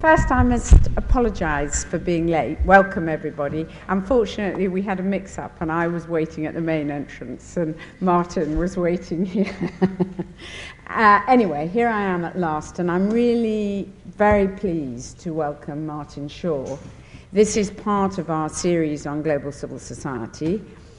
First, I must apologise for being late. Welcome, everybody. Unfortunately, we had a mix-up, and I was waiting at the main entrance, and Martin was waiting here. Anyway, here I am at last, and I'm really very pleased to welcome Martin Shaw. This is part of our series on global civil society,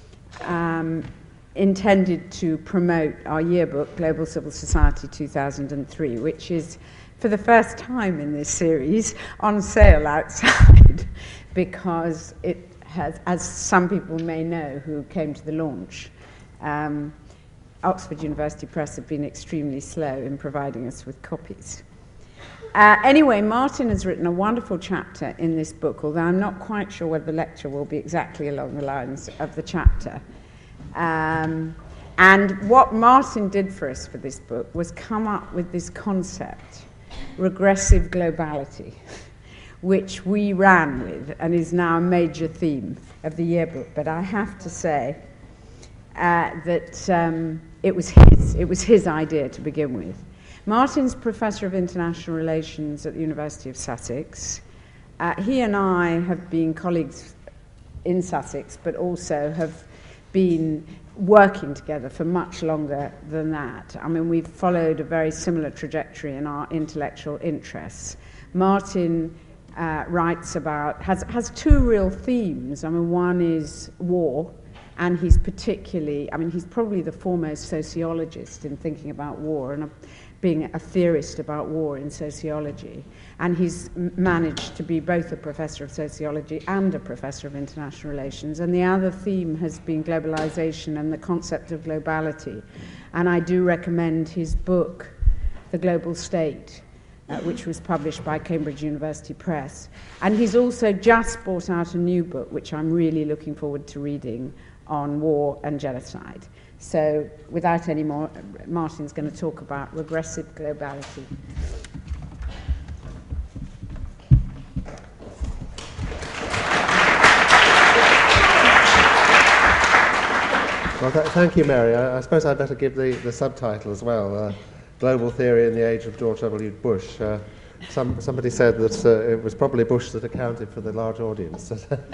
intended to promote our yearbook, Global Civil Society 2003, which is, for the first time in this series, on sale outside, because it has, as some people may know who came to the launch, Oxford University Press have been extremely slow in providing us with copies. Anyway, Martin has written a wonderful chapter in this book, although I'm not quite sure whether the lecture will be exactly along the lines of the chapter. And what Martin did for us for this book was come up with this concept, regressive globality, which we ran with and is now a major theme of the yearbook. But I have to say that it was his idea to begin with. Martin's Professor of International Relations at the University of Sussex. He and I have been colleagues in Sussex, but also have been working together for much longer than that. I mean, we've followed a very similar trajectory in our intellectual interests. Martin writes about, has two real themes. I mean, one is war, and he's probably the foremost sociologist in thinking about war and being a theorist about war in sociology. And he's managed to be both a professor of sociology and a professor of international relations. And the other theme has been globalization and the concept of globality. And I do recommend his book, The Global State, which was published by Cambridge University Press. And he's also just brought out a new book, which I'm really looking forward to reading, on war and genocide. So without any more, Martin's going to talk about regressive globality. Well, thank you, Mary. I suppose I'd better give the subtitle as well, Global Theory in the Age of George W. Bush. Somebody said that it was probably Bush that accounted for the large audience.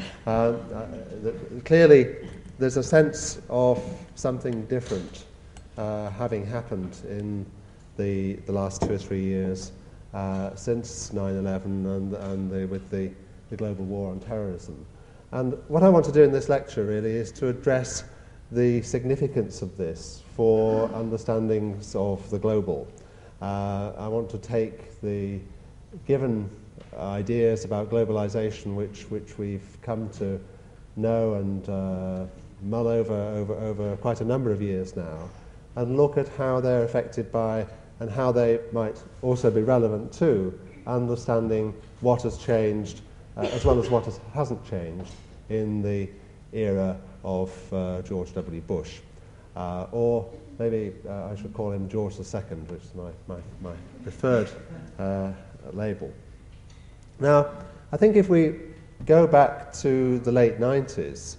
Clearly, there's a sense of something different having happened in the last 2 or 3 years since 9/11 and with the global war on terrorism. And what I want to do in this lecture really is to address the significance of this for understandings of the global. I want to take the given ideas about globalization which we've come to know and mull over quite a number of years now, and look at how they're affected by and how they might also be relevant to understanding what has changed as well as what hasn't changed in the era of George W. Bush. Or maybe I should call him George II, which is my preferred label. Now, I think if we go back to the late 90s,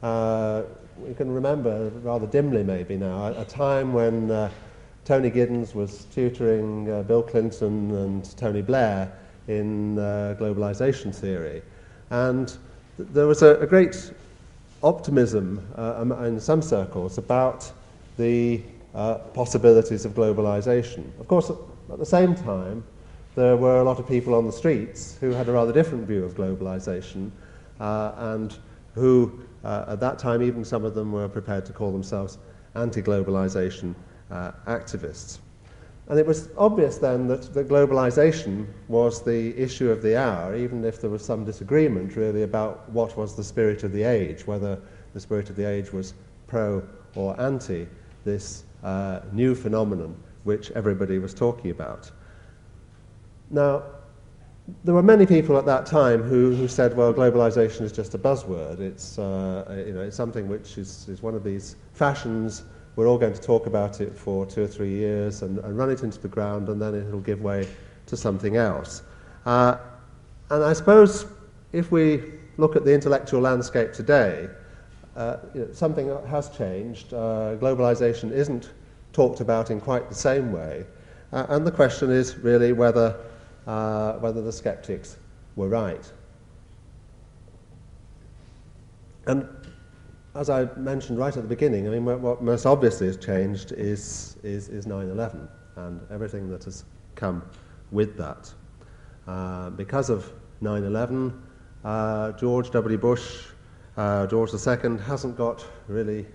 we can remember, rather dimly maybe now, a time when Tony Giddens was tutoring Bill Clinton and Tony Blair in globalization theory. And there was a great optimism in some circles about the possibilities of globalization. Of course, at the same time, there were a lot of people on the streets who had a rather different view of globalization and who, at that time, even some of them were prepared to call themselves anti-globalization activists. And it was obvious then that globalization was the issue of the hour, even if there was some disagreement really about what was the spirit of the age, whether the spirit of the age was pro or anti this new phenomenon which everybody was talking about. Now, there were many people at that time who said, well, globalization is just a buzzword. It's, it's something which is one of these fashions. We're all going to talk about it for 2 or 3 years and run it into the ground, and then it'll give way to something else. And I suppose if we look at the intellectual landscape today, something has changed. Globalization isn't talked about in quite the same way. And the question is really whether whether the skeptics were right. And as I mentioned right at the beginning, I mean, what most obviously has changed is 9/11 and everything that has come with that. Because of 9/11, George W. Bush, George II, hasn't got really.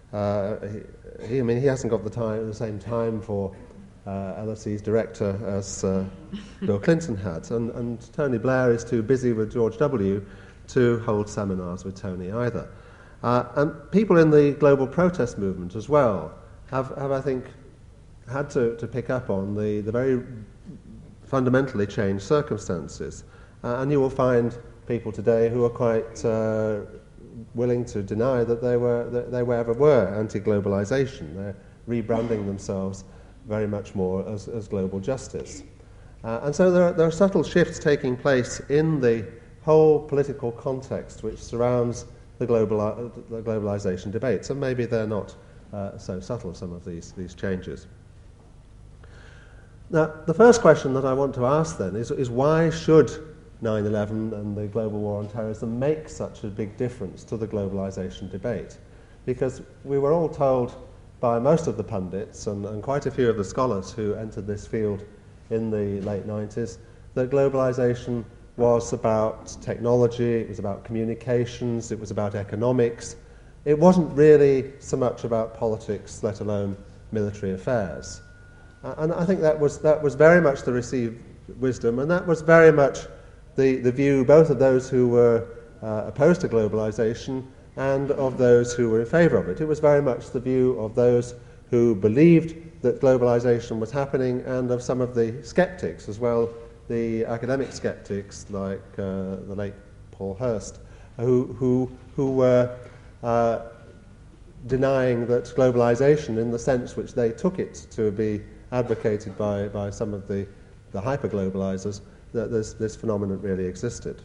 He hasn't got the same time for LSE's director as Bill Clinton had, and Tony Blair is too busy with George W. to hold seminars with Tony either. And people in the global protest movement as well have I think, had to pick up on the very fundamentally changed circumstances. And you will find people today who are quite willing to deny that they ever were anti-globalization. They're rebranding themselves very much more as global justice. And so there are subtle shifts taking place in the whole political context which surrounds the globalization debates, and maybe they're not so subtle, some of these changes. Now, the first question that I want to ask then is why should 9/11 and the global war on terrorism make such a big difference to the globalization debate? Because we were all told by most of the pundits and quite a few of the scholars who entered this field in the late 90s that globalization was about technology, it was about communications, it was about economics. It wasn't really so much about politics, let alone military affairs. And I think that was very much the received wisdom, and that was very much the view both of those who were opposed to globalization and of those who were in favour of it. It was very much the view of those who believed that globalization was happening and of some of the skeptics as well, the academic skeptics like the late Paul Hirst, who were denying that globalization, in the sense which they took it to be advocated by some of the hyper-globalizers, that this phenomenon really existed.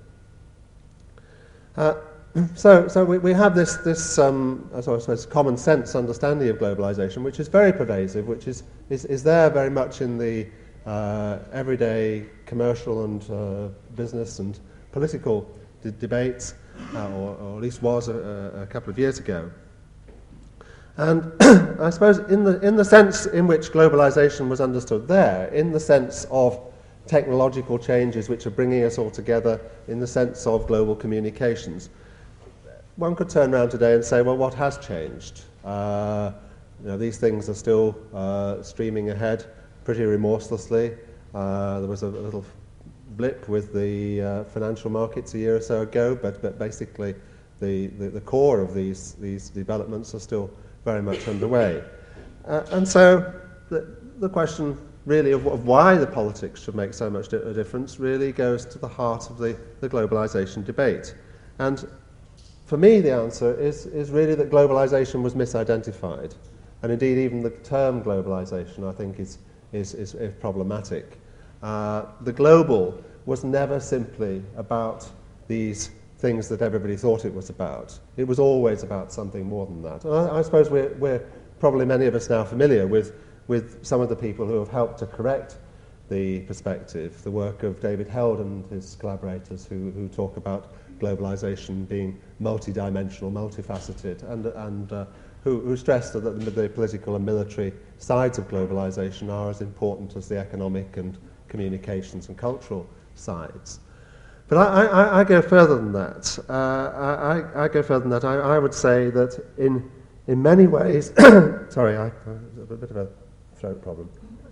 So we have this I suppose, common sense understanding of globalization, which is very pervasive, which is there very much in the everyday commercial and business and political debates, or at least was a couple of years ago. And I suppose in the sense in which globalization was understood there, in the sense of technological changes which are bringing us all together, in the sense of global communications, one could turn around today and say, well, what has changed? These things are still streaming ahead pretty remorselessly. There was a little blip with the financial markets a year or so ago, but basically the core of these developments are still very much underway. And so the question really of why the politics should make so much a difference really goes to the heart of the globalization debate. And for me, the answer is really that globalization was misidentified. And indeed, even the term globalization, I think, is problematic. The global was never simply about these things that everybody thought it was about. It was always about something more than that. And I suppose we're probably many of us now familiar with some of the people who have helped to correct the perspective, the work of David Held and his collaborators who talk about globalization being multidimensional, multifaceted, and who stress that the political and military sides of globalization are as important as the economic and communications and cultural sides. But I go further than that. I go further than that. I would say that in many ways, sorry, I have a bit of a throat problem.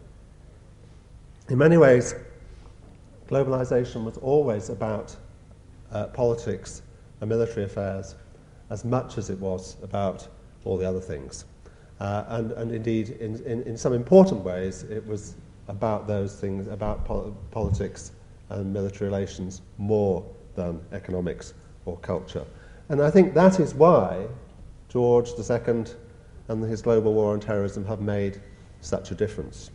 In many ways, globalization was always about politics and military affairs as much as it was about all the other things. And indeed, in some important ways, it was about those things, about politics and military relations more than economics or culture. And I think that is why George II and his global war on terrorism have made such a difference.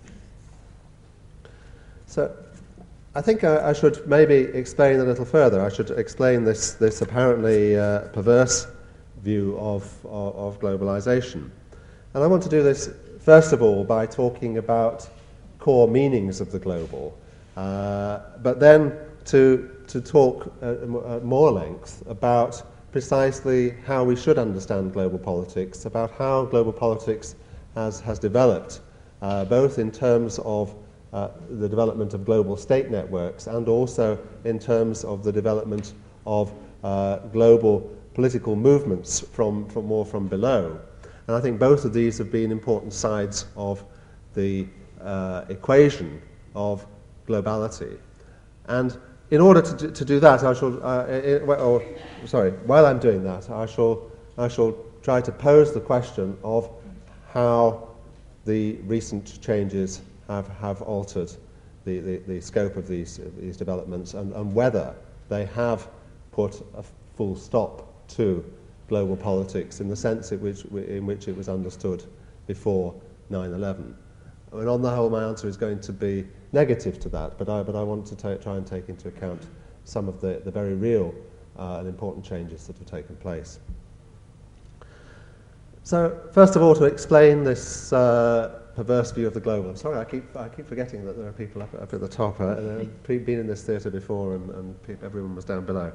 So I think I should maybe explain a little further. I should explain this apparently perverse view of globalization. And I want to do this, first of all, by talking about core meanings of the global. But then to talk at more length about precisely how we should understand global politics, about how global politics has developed, both in terms of the development of global state networks and also in terms of the development of global political movements from below. And I think both of these have been important sides of the equation of globality. And in order to do that, I shall, while I'm doing that, I shall try to pose the question of how the recent changes have altered the scope of these developments and whether they have put a full stop to global politics in the sense in which it was understood before 9/11. I mean, on the whole, my answer is going to be negative to that, but I want to try and take into account some of the very real and important changes that have taken place. So, first of all, to explain this perverse view of the global. I'm sorry, I keep forgetting that there are people up at the top. I've been in this theatre before, and everyone was down below.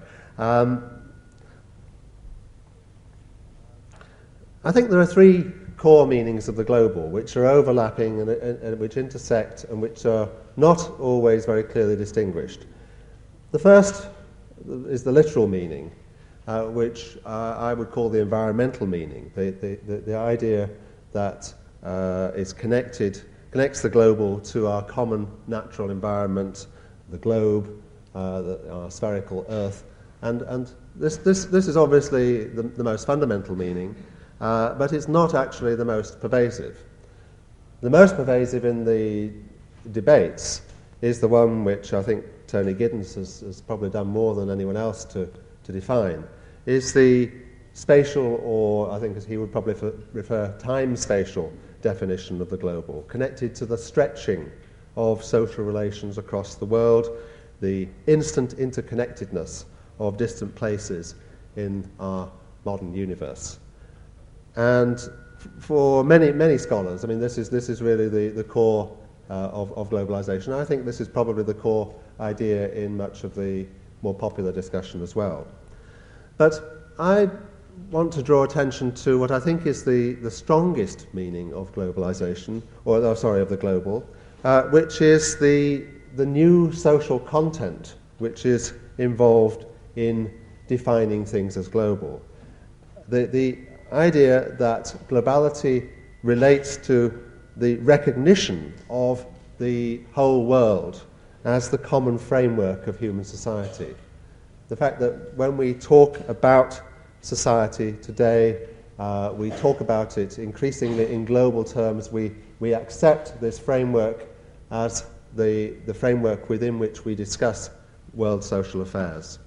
I think there are three core meanings of the global, which are overlapping and which intersect and which are not always very clearly distinguished. The first is the literal meaning, which I would call the environmental meaning, the idea that connects the global to our common natural environment, the globe, our spherical Earth, and this is obviously the most fundamental meaning. But it's not actually the most pervasive. The most pervasive in the debates is the one which I think Tony Giddens has probably done more than anyone else to define, is the spatial, or I think as he would probably refer, time-spatial definition of the global, connected to the stretching of social relations across the world, the instant interconnectedness of distant places in our modern universe. And for many scholars, I mean, this is really the core of globalization. I think this is probably the core idea in much of the more popular discussion as well. But I want to draw attention to what I think is the strongest meaning of globalization, of the global, which is the new social content which is involved in defining things as global. The idea that globality relates to the recognition of the whole world as the common framework of human society. The fact that when we talk about society today, we talk about it increasingly in global terms, we accept this framework as the framework within which we discuss world social affairs.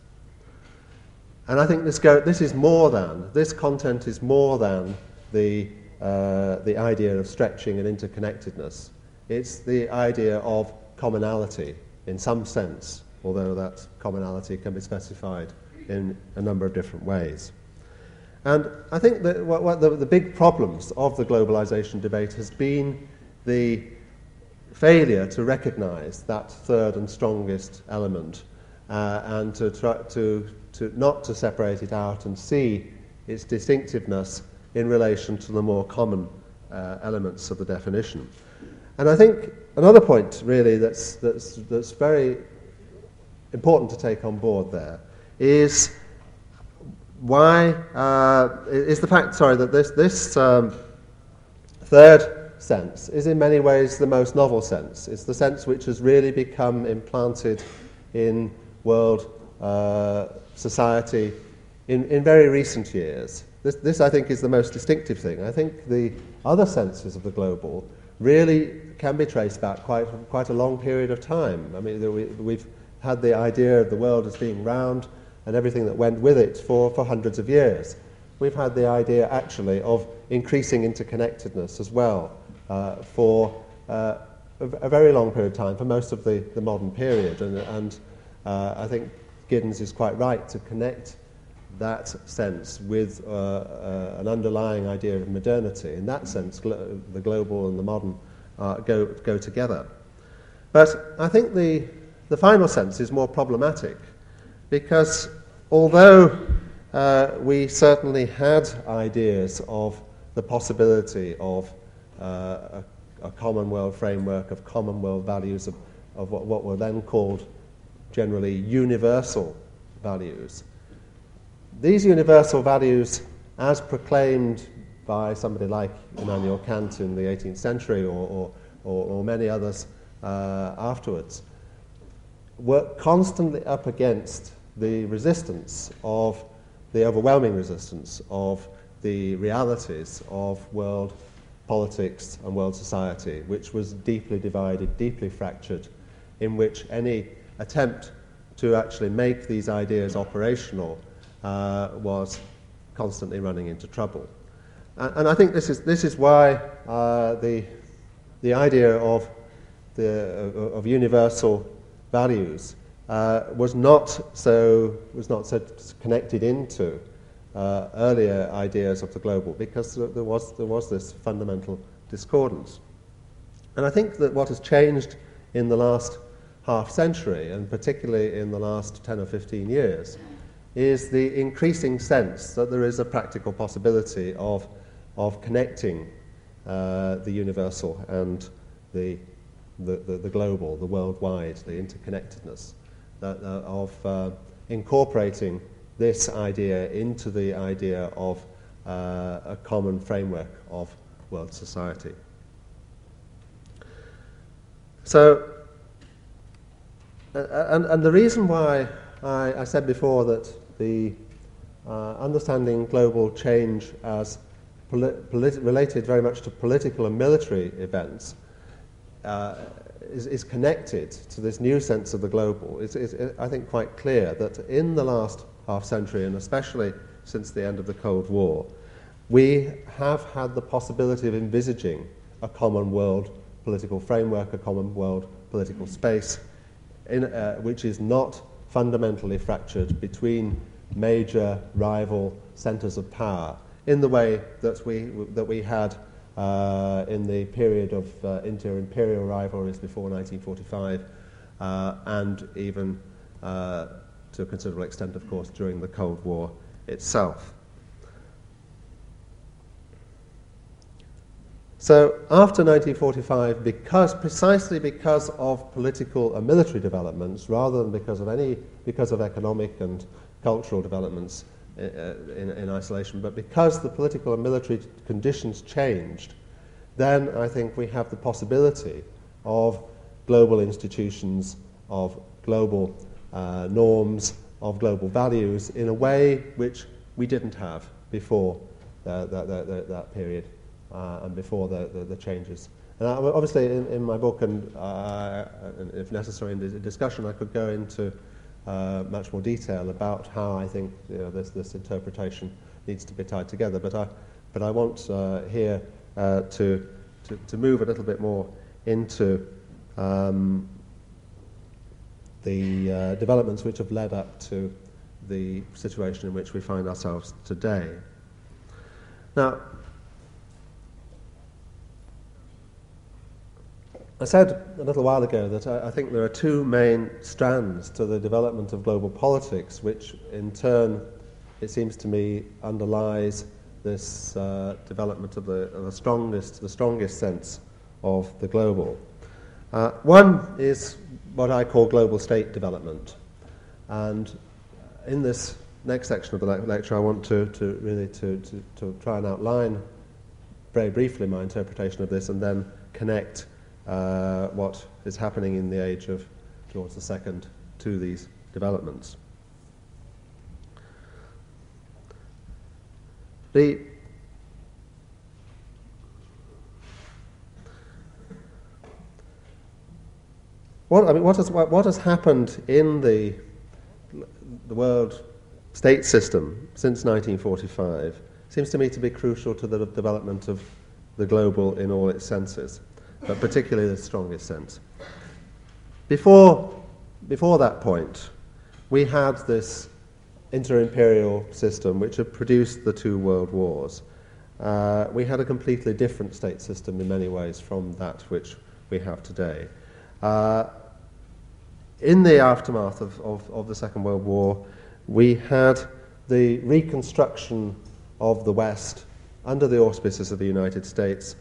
And I think this content is more than the idea of stretching and interconnectedness. It's the idea of commonality in some sense, although that commonality can be specified in a number of different ways. And I think that what the big problems of the globalization debate has been the failure to recognize that third and strongest element and to try to not to separate it out and see its distinctiveness in relation to the more common elements of the definition. And I think another point really that's very important to take on board there is the fact that this third sense is in many ways the most novel sense. It's the sense which has really become implanted in world society in very recent years. This, I think, is the most distinctive thing. I think the other senses of the global really can be traced back quite a long period of time. I mean, we've had the idea of the world as being round and everything that went with it for hundreds of years. We've had the idea, actually, of increasing interconnectedness as well for a very long period of time, for most of the modern period. And I think Giddens is quite right to connect that sense with an underlying idea of modernity. In that sense, the global and the modern go together. But I think the final sense is more problematic, because although we certainly had ideas of the possibility of a common world framework, of common world values, of what were then called generally universal values, these universal values, as proclaimed by somebody like Immanuel Kant in the 18th century or many others afterwards, were constantly up against the resistance of the overwhelming resistance of the realities of world politics and world society, which was deeply divided, deeply fractured, in which any attempt to actually make these ideas operational was constantly running into trouble. And I think this is why the idea of universal values was not so connected into earlier ideas of the global, because there was this fundamental discordance. And I think that what has changed in the last half century, and particularly in the last 10 or 15 years, is the increasing sense that there is a practical possibility of connecting the universal and the global, the worldwide, the interconnectedness, of incorporating this idea into the idea of a common framework of world society. So, and the reason why I said before that the understanding global change as related very much to political and military events is connected to this new sense of the global. It's, I think, quite clear that in the last half century, and especially since the end of the Cold War, we have had the possibility of envisaging a common world political framework, a common world political space, which is not fundamentally fractured between major rival centres of power in the way that we had in the period of inter-imperial rivalries before 1945, and even to a considerable extent, of course, during the Cold War itself. So after 1945, precisely because of political and military developments, rather than because of economic and cultural developments in isolation, but because the political and military conditions changed, then I think we have the possibility of global institutions, of global norms, of global values in a way which we didn't have before that period. And before the changes. And obviously in my book, and if necessary in the discussion, I could go into much more detail about how I think this interpretation needs to be tied together. But I want here to move a little bit more into the developments which have led up to the situation in which we find ourselves today. Now, I said a little while ago that I think there are two main strands to the development of global politics, which in turn, it seems to me, underlies this development of the strongest sense of the global. One is what I call global state development, and in this next section of the lecture, I want to really try and outline very briefly my interpretation of this, and then connect what is happening in the age of George II to these developments. What has happened in the world state system since 1945 seems to me to be crucial to the development of the global in all its senses, but particularly the strongest sense. Before that point, we had this inter-imperial system which had produced the two world wars. We had a completely different state system in many ways from that which we have today. in the aftermath of the Second World War, we had the reconstruction of the West under the auspices of the United States,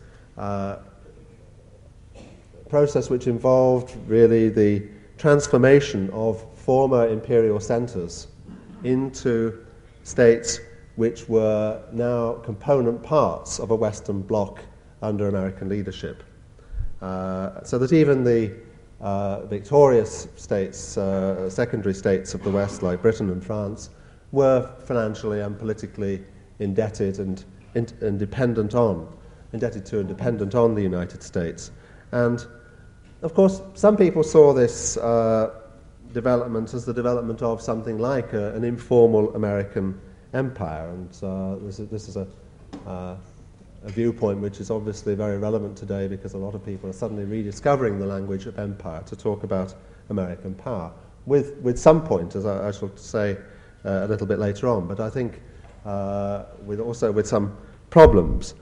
process which involved really the transformation of former imperial centers into states which were now component parts of a Western bloc under American leadership. So that even the victorious states, secondary states of the West, like Britain and France, were financially and politically indebted and dependent to and dependent on the United States. And, of course, some people saw this development as the development of something like an informal American empire, and this is a viewpoint which is obviously very relevant today because a lot of people are suddenly rediscovering the language of empire to talk about American power, with some point, as I shall say a little bit later on, but I think with some problems.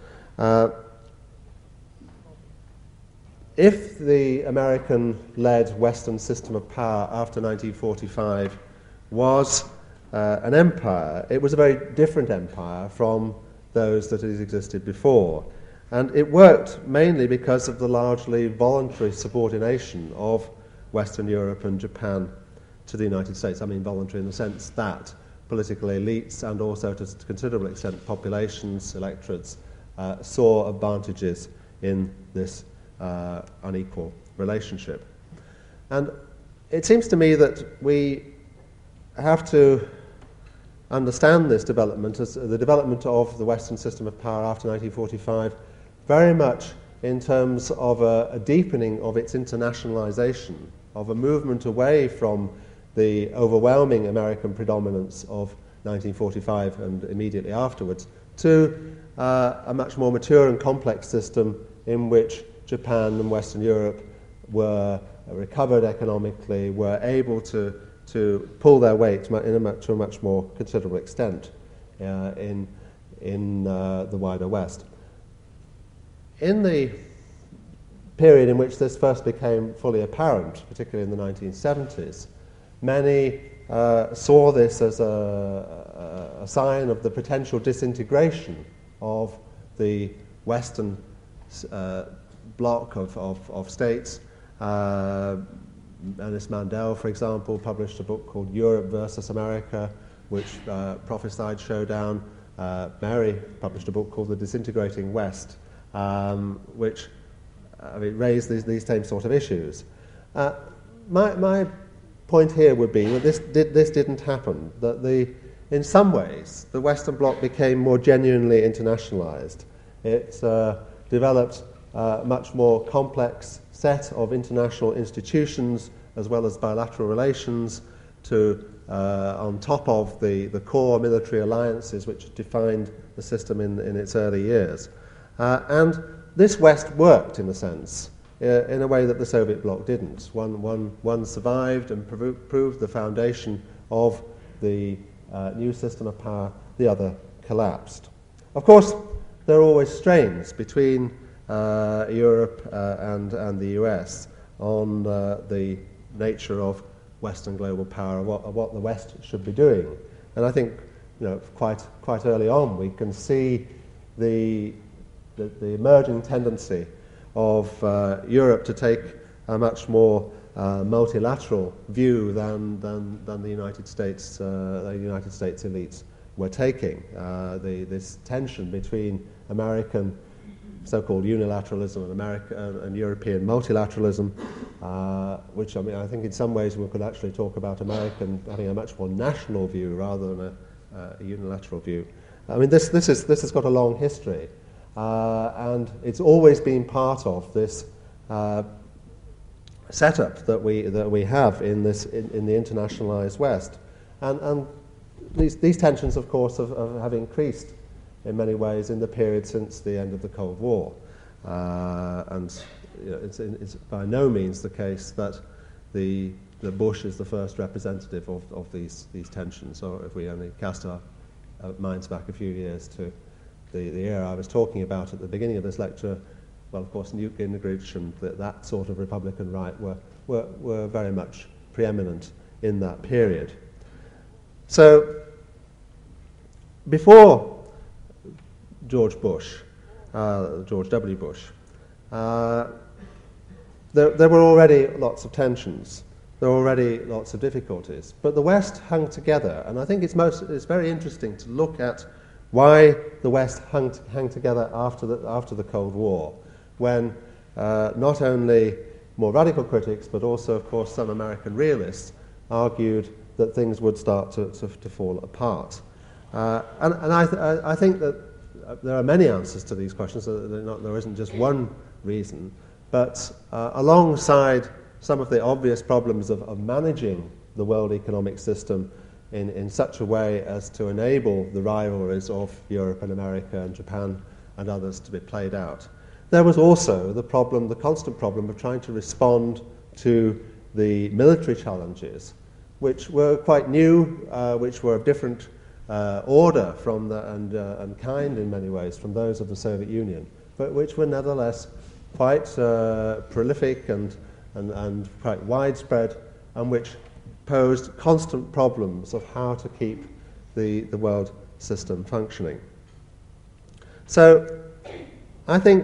If the American-led Western system of power after 1945 was an empire, it was a very different empire from those that had existed before. And it worked mainly because of the largely voluntary subordination of Western Europe and Japan to the United States. I mean voluntary in the sense that political elites and also to a considerable extent populations, electorates, saw advantages in this unequal relationship. And it seems to me that we have to understand this development as the development of the Western system of power after 1945 very much in terms of a deepening of its internationalization, of a movement away from the overwhelming American predominance of 1945 and immediately afterwards to a much more mature and complex system in which Japan and Western Europe were recovered economically, were able to pull their weight to a much more considerable extent in the wider West. In the period in which this first became fully apparent, particularly in the 1970s, many saw this as a sign of the potential disintegration of the Western bloc of states. Ernest Mandel, for example, published a book called Europe versus America, which prophesied showdown. Mary published a book called The Disintegrating West, which raised these same sort of issues. My point here would be that this didn't happen, that in some ways the Western bloc became more genuinely internationalized. It developed a much more complex set of international institutions as well as bilateral relations on top of the core military alliances which defined the system in its early years. And this West worked, in a sense, in a way that the Soviet bloc didn't. One survived and proved the foundation of the new system of power, the other collapsed. Of course, there are always strains between Europe and the US on the nature of Western global power, what the West should be doing. And I think, quite early on, we can see the emerging tendency of Europe to take a much more multilateral view than the United States elites were taking. This tension between American so-called unilateralism and European multilateralism, which I think in some ways we could actually talk about American having a much more national view rather than a unilateral view. I mean, this has got a long history, and it's always been part of this setup that we have in the internationalized West, and these tensions, of course, have increased in many ways in the period since the end of the Cold War. And it's by no means the case that the Bush is the first representative of these tensions, or if we only cast our minds back a few years to the era I was talking about at the beginning of this lecture, well, of course, Newt Gingrich and that sort of Republican right were very much preeminent in that period. So, before George W. Bush, there were already lots of tensions. There were already lots of difficulties. But the West hung together, and I think it's very interesting to look at why the West hung together after the Cold War, when not only more radical critics, but also, of course, some American realists argued that things would start to fall apart. And I think that there are many answers to these questions. There isn't just one reason. But alongside some of the obvious problems of managing the world economic system in such a way as to enable the rivalries of Europe and America and Japan and others to be played out, there was also the constant problem of trying to respond to the military challenges, which were quite new, which were of different order and kind in many ways from those of the Soviet Union, but which were nevertheless quite prolific and quite widespread, and which posed constant problems of how to keep the world system functioning. So I think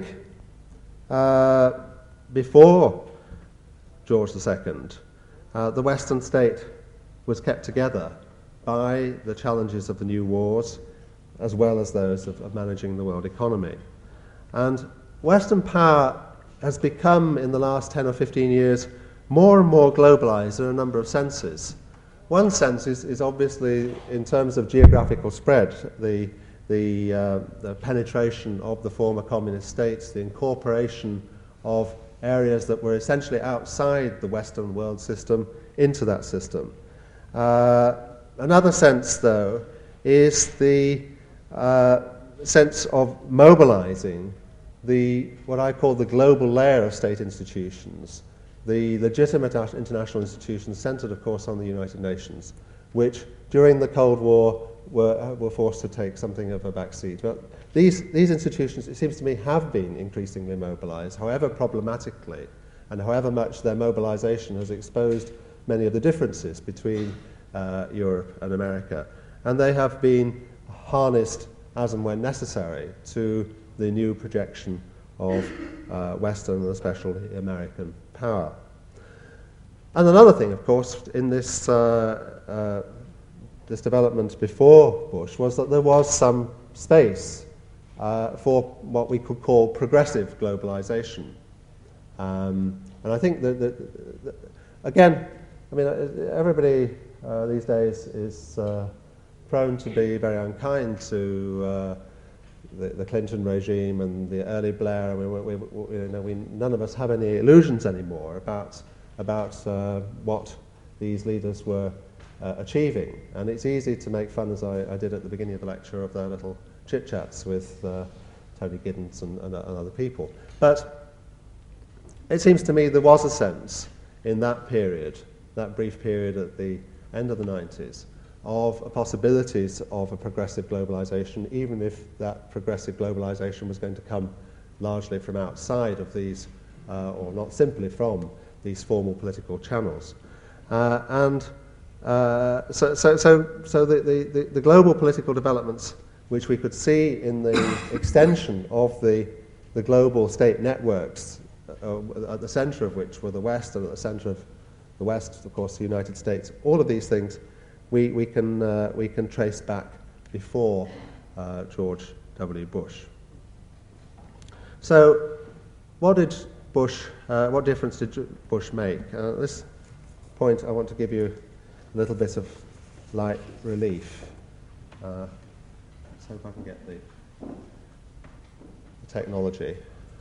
before George II, the Western state was kept together by the challenges of the new wars as well as those of managing the world economy. And Western power has become, in the last 10 or 15 years, more and more globalized in a number of senses. One sense is obviously in terms of geographical spread, the penetration of the former communist states, the incorporation of areas that were essentially outside the Western world system into that system. Another sense, though, is the sense of mobilizing what I call the global layer of state institutions, the legitimate international institutions centered, of course, on the United Nations, which during the Cold War were forced to take something of a backseat. But these institutions, it seems to me, have been increasingly mobilized, however problematically, and however much their mobilization has exposed many of the differences between Europe and America. And they have been harnessed as and when necessary to the new projection of Western and especially American power. And another thing, of course, in this development before Bush was that there was some space for what we could call progressive globalization. And I think that again, I mean, everybody these days is prone to be very unkind to the Clinton regime and the early Blair. I mean, none of us have any illusions anymore about what these leaders were achieving. And it's easy to make fun, as I did at the beginning of the lecture, of their little chit-chats with Tony Giddens and other people. But it seems to me there was a sense in that period, that brief period at the end of the 90s, of possibilities of a progressive globalization, even if that progressive globalization was going to come largely from outside of these, or not simply from these formal political channels. So the global political developments which we could see in the extension of the global state networks, at the center of which were the West, and at the center of the West, of course, the United States, all of these things we can trace back before George W. Bush. So, what difference did Bush make? At this point, I want to give you a little bit of light relief. Let's hope I can get the technology.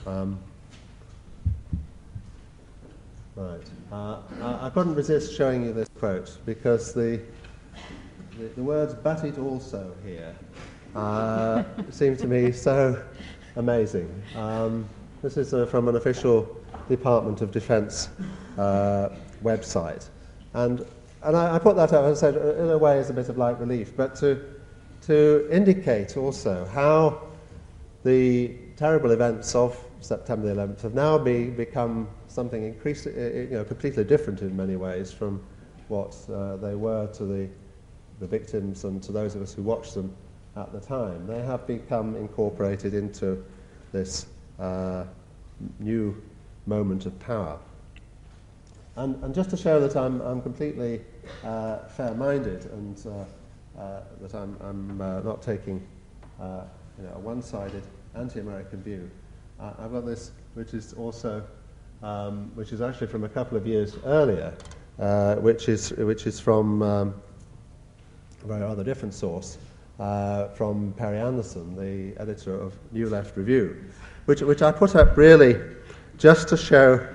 Right. I couldn't resist showing you this quote because the words "but it also" here seem to me so amazing. This is from an official Department of Defense website, and I put that up, as I said, in a way as a bit of light relief, but to indicate also how the terrible events of September the 11th have now become something completely different in many ways from what they were to the victims and to those of us who watched them at the time. They have become incorporated into this new moment of power. And just to show that I'm completely fair-minded and that I'm not taking a one-sided anti-American view, I've got this, which is also which is actually from a couple of years earlier, which is from a very rather different source, from Perry Anderson, the editor of New Left Review, which I put up really just to show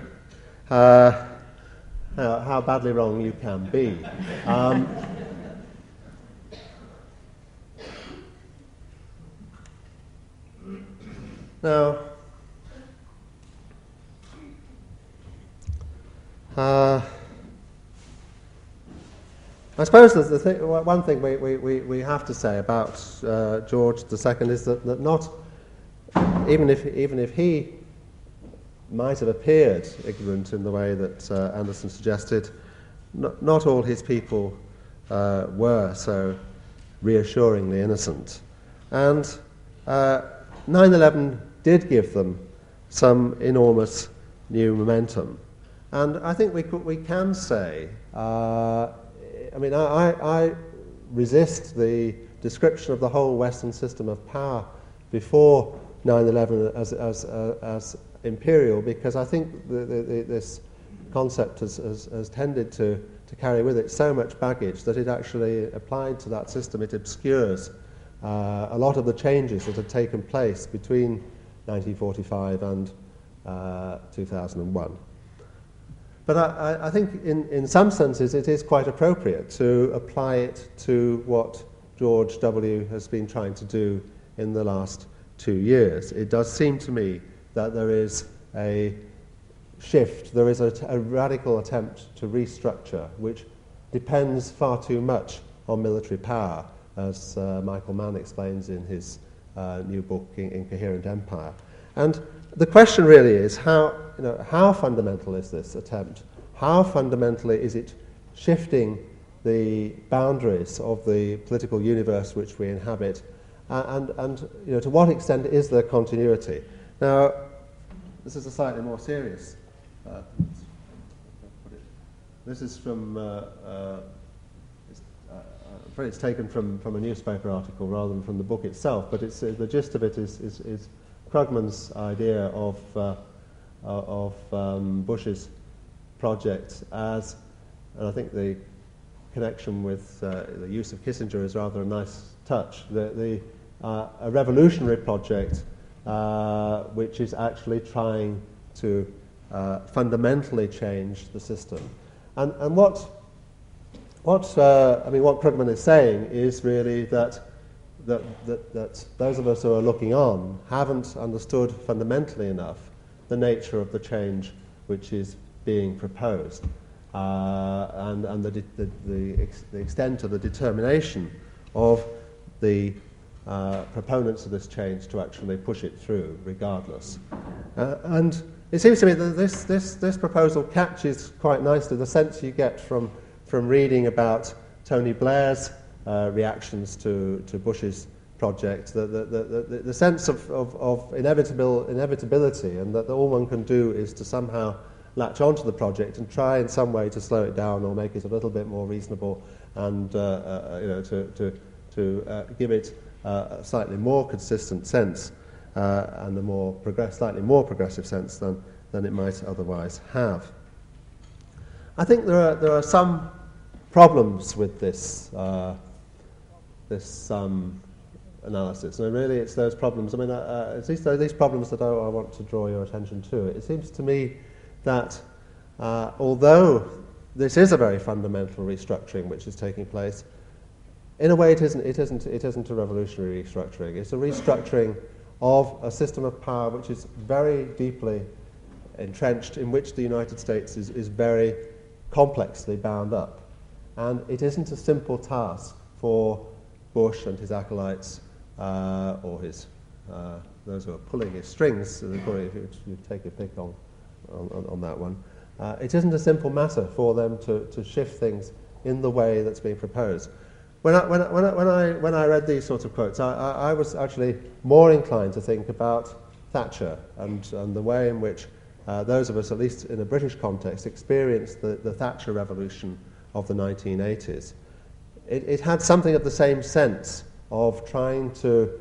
how badly wrong you can be. Now, I suppose one thing we have to say about George II is that not even if he might have appeared ignorant in the way that Anderson suggested, not all his people were so reassuringly innocent, and 9/11 did give them some enormous new momentum. And I think we can say, I resist the description of the whole Western system of power before 9/11 as imperial, because I think this concept has tended to carry with it so much baggage that it actually, applied to that system, it obscures a lot of the changes that had taken place between 1945 and 2001. But I think in some senses it is quite appropriate to apply it to what George W. has been trying to do in the last 2 years. It does seem to me that there is a shift, there is a radical attempt to restructure, which depends far too much on military power, as Michael Mann explains in his new book, Incoherent Empire. And the question really is, how fundamental is this attempt? How fundamentally is it shifting the boundaries of the political universe which we inhabit? And to what extent is there continuity? Now, this is a slightly more serious. This is from. I'm afraid it's taken from a newspaper article rather than from the book itself. But it's the gist of it is Krugman's idea of Bush's project as, and I think the connection with the use of Kissinger is rather a nice touch. A revolutionary project which is actually trying to fundamentally change the system. And what Krugman is saying is really that those of us who are looking on haven't understood fundamentally enough the nature of the change which is being proposed, and the extent of the determination of the proponents of this change to actually push it through, regardless. And it seems to me that this proposal catches quite nicely the sense you get from reading about Tony Blair's reactions to Bush's project, the sense of inevitability, and that all one can do is to somehow latch onto the project and try in some way to slow it down or make it a little bit more reasonable, and to give it a slightly more consistent sense and a slightly more progressive sense than it might otherwise have. I think there are some problems with this analysis, and really it's those problems. It's these problems that I want to draw your attention to. It seems to me that although this is a very fundamental restructuring which is taking place, in a way it isn't a revolutionary restructuring. It's a restructuring of a system of power which is very deeply entrenched, in which the United States is very complexly bound up. And it isn't a simple task for Bush and his acolytes, or those who are pulling his strings, if you take a pick on that one. It isn't a simple matter for them to shift things in the way that's being proposed. When I read these sorts of quotes, I was actually more inclined to think about Thatcher and the way in which those of us, at least in a British context, experienced the Thatcher revolution of the 1980s. It had something of the same sense of trying to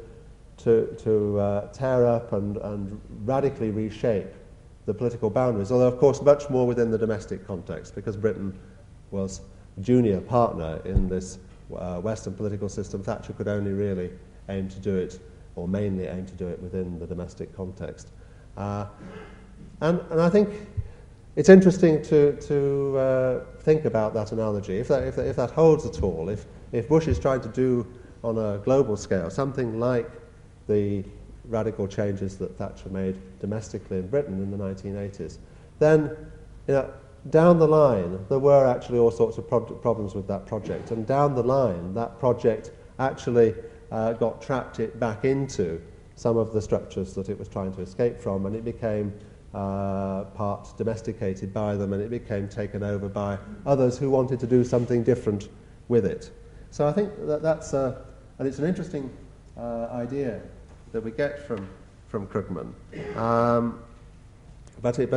tear up and radically reshape the political boundaries, although, of course, much more within the domestic context, because Britain was a junior partner in this Western political system. Thatcher could only really aim to do it, or mainly aim to do it, within the domestic context. And I think it's interesting to think about that analogy, if that holds at all. If Bush is trying to do on a global scale something like the radical changes that Thatcher made domestically in Britain in the 1980s, then down the line there were actually all sorts of problems with that project, and down the line that project actually got trapped back into some of the structures that it was trying to escape from, and it became part domesticated by them, and it became taken over by others who wanted to do something different with it. So I think that's and it's an interesting idea that we get from Krugman, but it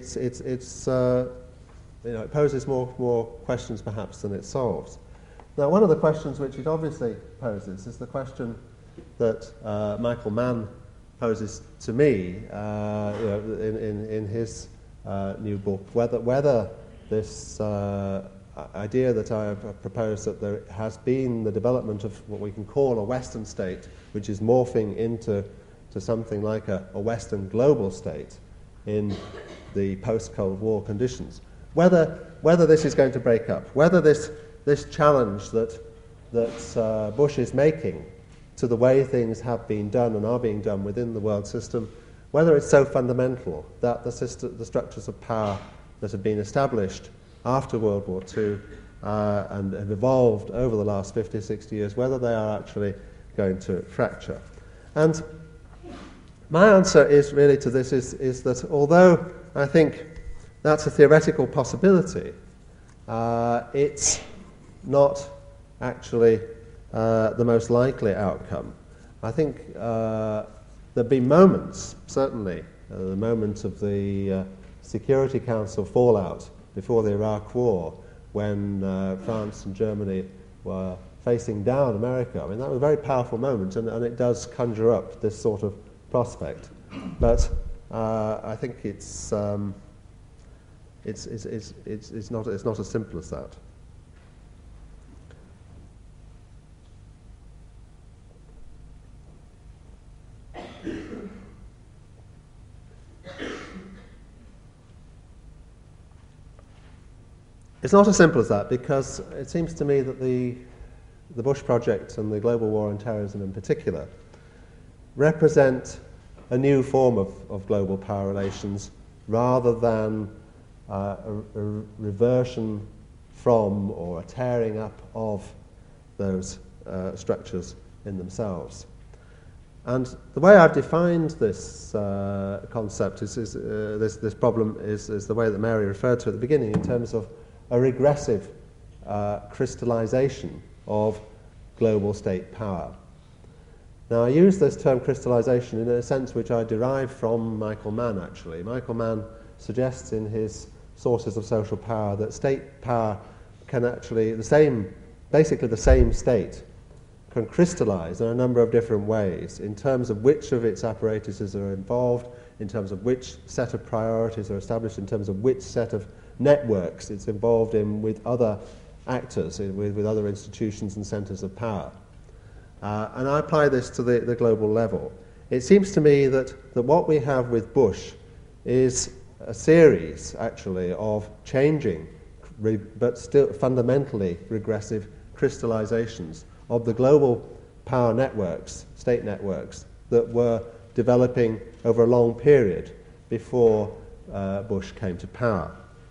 poses more questions perhaps than it solves. Now, one of the questions which it obviously poses is the question that Michael Mann poses to me in his new book, whether this idea that I have proposed, that there has been the development of what we can call a Western state, which is morphing into something like a Western global state in the post-Cold War conditions, whether this is going to break up, whether this challenge that Bush is making to the way things have been done and are being done within the world system, whether it's so fundamental that the structures of power that have been established after World War II and have evolved over the last 50, 60 years, whether they are actually going to fracture. And my answer is really to this is that although I think that's a theoretical possibility, it's not actually the most likely outcome. I think there've been moments, certainly, the moment of the Security Council fallout before the Iraq War, when France and Germany were facing down America. I mean, that was a very powerful moment, and it does conjure up this sort of prospect. But I think it's not as simple as that. It's not as simple as that, because it seems to me that the Bush project and the global war on terrorism in particular represent a new form of global power relations rather than a reversion from or a tearing up of those structures in themselves. And the way I've defined this concept this problem is the way that Mary referred to at the beginning, in terms of a regressive crystallization of global state power. Now, I use this term crystallization in a sense which I derive from Michael Mann, actually. Michael Mann suggests in his Sources of Social Power that state power can actually, basically the same state, can crystallize in a number of different ways in terms of which of its apparatuses are involved, in terms of which set of priorities are established, in terms of which set of networks it's involved in with other actors, with other institutions and centres of power. And I apply this to the global level. It seems to me that what we have with Bush is a series, actually, of changing, but still fundamentally regressive crystallizations of the global power networks, state networks, that were developing over a long period before Bush came to power.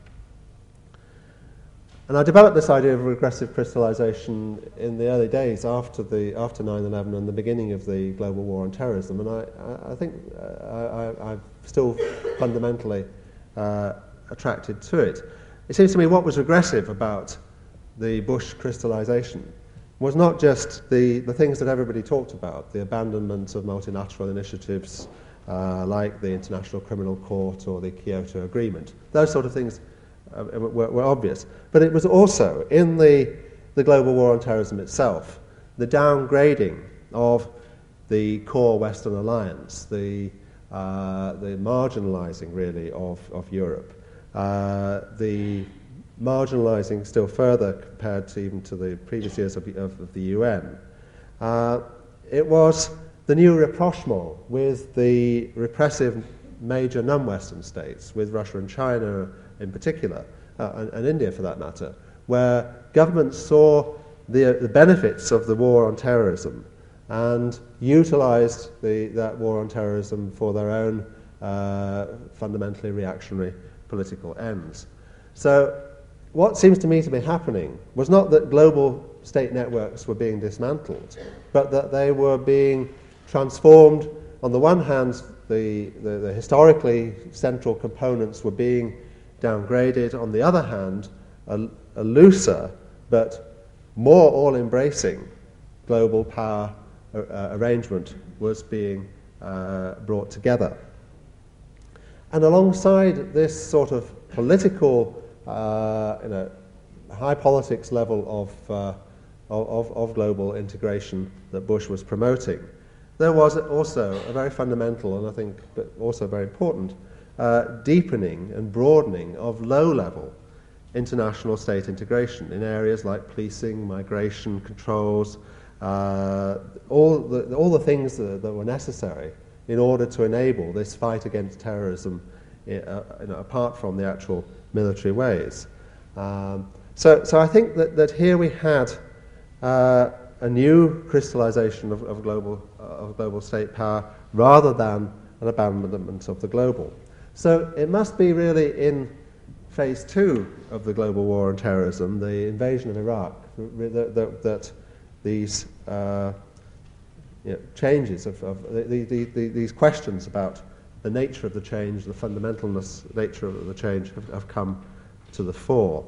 And I developed this idea of regressive crystallization in the early days after 9/11 and the beginning of the global war on terrorism, and I think I'm still fundamentally attracted to it. It seems to me what was regressive about the Bush crystallization was not just the things that everybody talked about, the abandonment of multilateral initiatives like the International Criminal Court or the Kyoto Agreement. Those sort of things were obvious. But it was also, in the global war on terrorism itself, the downgrading of the core Western alliance, the marginalizing, really, of Europe, the marginalizing still further compared to even to the previous years of the UN. It was the new rapprochement with the repressive major non-Western states, with Russia and China in particular, and India for that matter, where governments saw the benefits of the war on terrorism and utilized that war on terrorism for their own fundamentally reactionary political ends. So what seems to me to be happening was not that global state networks were being dismantled, but that they were being transformed. On the one hand, the historically central components were being downgraded. On the other hand, a looser but more all-embracing global power arrangement was being brought together. And alongside this sort of political, high politics level of global integration that Bush was promoting, there was also a very fundamental, and I think but also very important, deepening and broadening of low-level international state integration in areas like policing, migration controls, all the things that were necessary in order to enable this fight against terrorism, apart from the actual military ways. So I think that here we had a new crystallization of global state power rather than an abandonment of the global. So it must be really in phase 2 of the global war on terrorism, the invasion of Iraq, that these changes of these questions about the nature of the change, the fundamentalness nature of the change have come to the fore.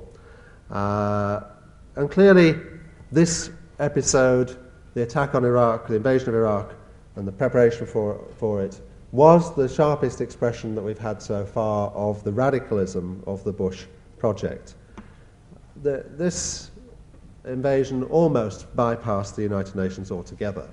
And clearly this episode, the attack on Iraq, the invasion of Iraq, and the preparation for it, was the sharpest expression that we've had so far of the radicalism of the Bush project. This invasion almost bypassed the United Nations altogether.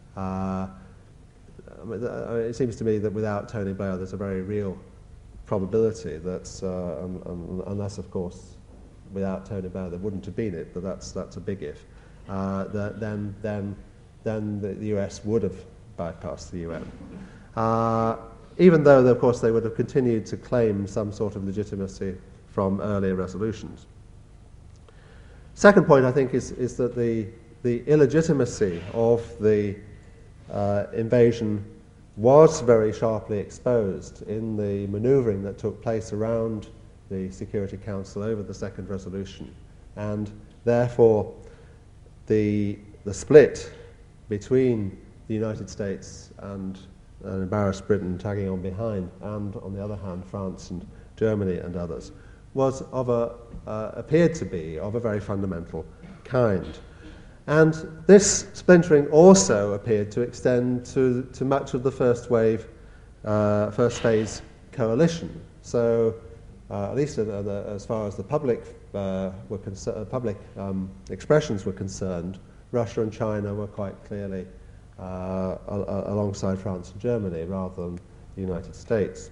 It seems to me that without Tony Blair, there's a very real probability that, unless, of course, without Tony Blair there wouldn't have been it, but that's a big if, then the US would have bypassed the UN. Even though, of course, they would have continued to claim some sort of legitimacy from earlier resolutions. Second point, I think, is that the illegitimacy of the invasion was very sharply exposed in the manoeuvring that took place around the Security Council over the second resolution, and therefore the split between the United States and an embarrassed Britain tagging on behind, and on the other hand France and Germany and others, was appeared to be of a very fundamental kind. And this splintering also appeared to extend to much of the first first phase coalition. So, at least as far as the public expressions were concerned, Russia and China were quite clearly alongside France and Germany rather than the United States.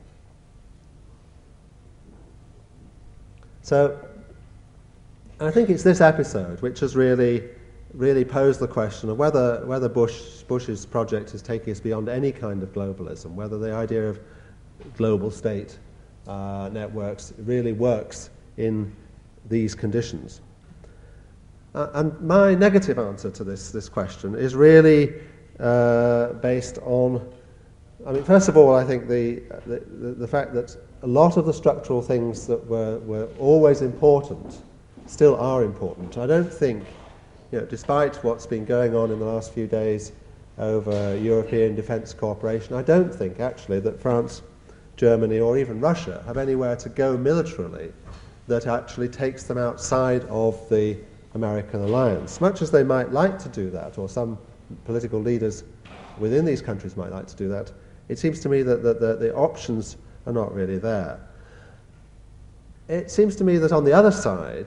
So, I think it's this episode which has really posed the question of whether Bush's project is taking us beyond any kind of globalism, whether the idea of global state networks really works in these conditions. And my negative answer to this question is really based on, first of all, I think the fact that a lot of the structural things that were always important still are important. I don't think, despite what's been going on in the last few days over European defence cooperation, I don't think actually that France, Germany or even Russia have anywhere to go militarily that actually takes them outside of the American alliance. Much as they might like to do that, or some political leaders within these countries might like to do that, it seems to me that the options are not really there. It seems to me that on the other side,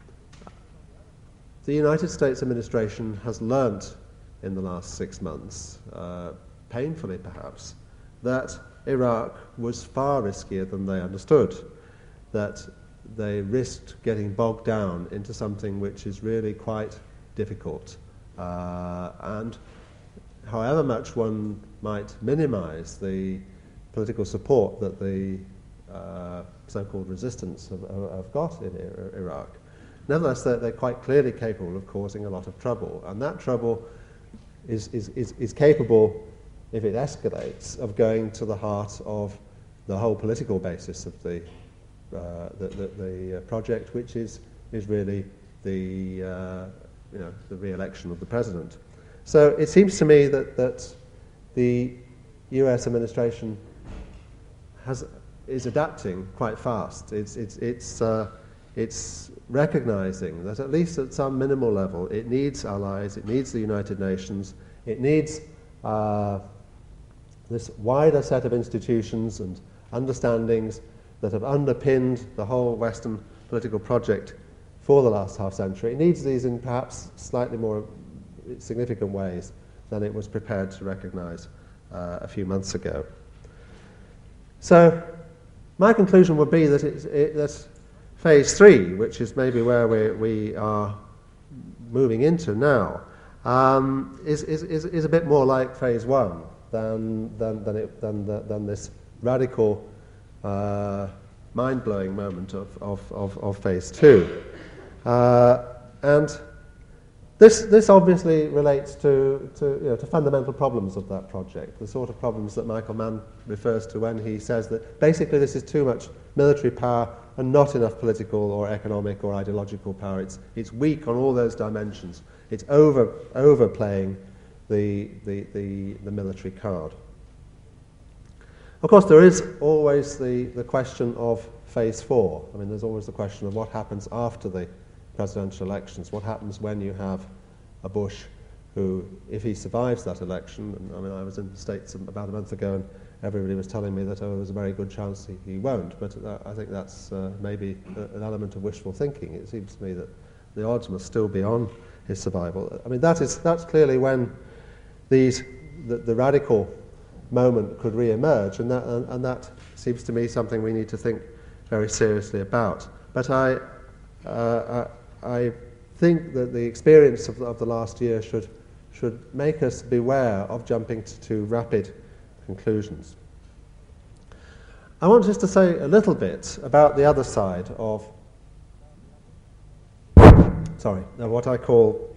the United States administration has learnt in the last 6 months, painfully perhaps, that Iraq was far riskier than they understood, that they risked getting bogged down into something which is really quite difficult. And however much one might minimize the political support that the so-called resistance have got in Iraq, nevertheless they're quite clearly capable of causing a lot of trouble. And that trouble is capable, if it escalates, of going to the heart of the whole political basis of the project, which is really the re-election of the president. So it seems to me that the U.S. administration is adapting quite fast. It's recognizing that at least at some minimal level, it needs allies, it needs the United Nations, it needs this wider set of institutions and understandings that have underpinned the whole Western political project for the last half century. It needs these in perhaps slightly more significant ways than it was prepared to recognize a few months ago. So my conclusion would be that that phase 3, which is maybe where we are moving into now, is a bit more like phase 1 than this radical, mind-blowing moment of phase 2. And this obviously relates to fundamental problems of that project, the sort of problems that Michael Mann refers to when he says that basically this is too much military power and not enough political or economic or ideological power. It's weak on all those dimensions. It's overplaying the military card. Of course, there is always the question of phase 4. I mean, there's always the question of what happens after the presidential elections. What happens when you have a Bush who, if he survives that election, and I mean, I was in the States about a month ago and everybody was telling me that, there's a very good chance he won't, but I think that's maybe an element of wishful thinking. It seems to me that the odds must still be on his survival. I mean, that's clearly when the radical moment could re-emerge, and that seems to me something we need to think very seriously about. But I think that the experience of the last year should make us beware of jumping to rapid conclusions. I want just to say a little bit about the other side of what I call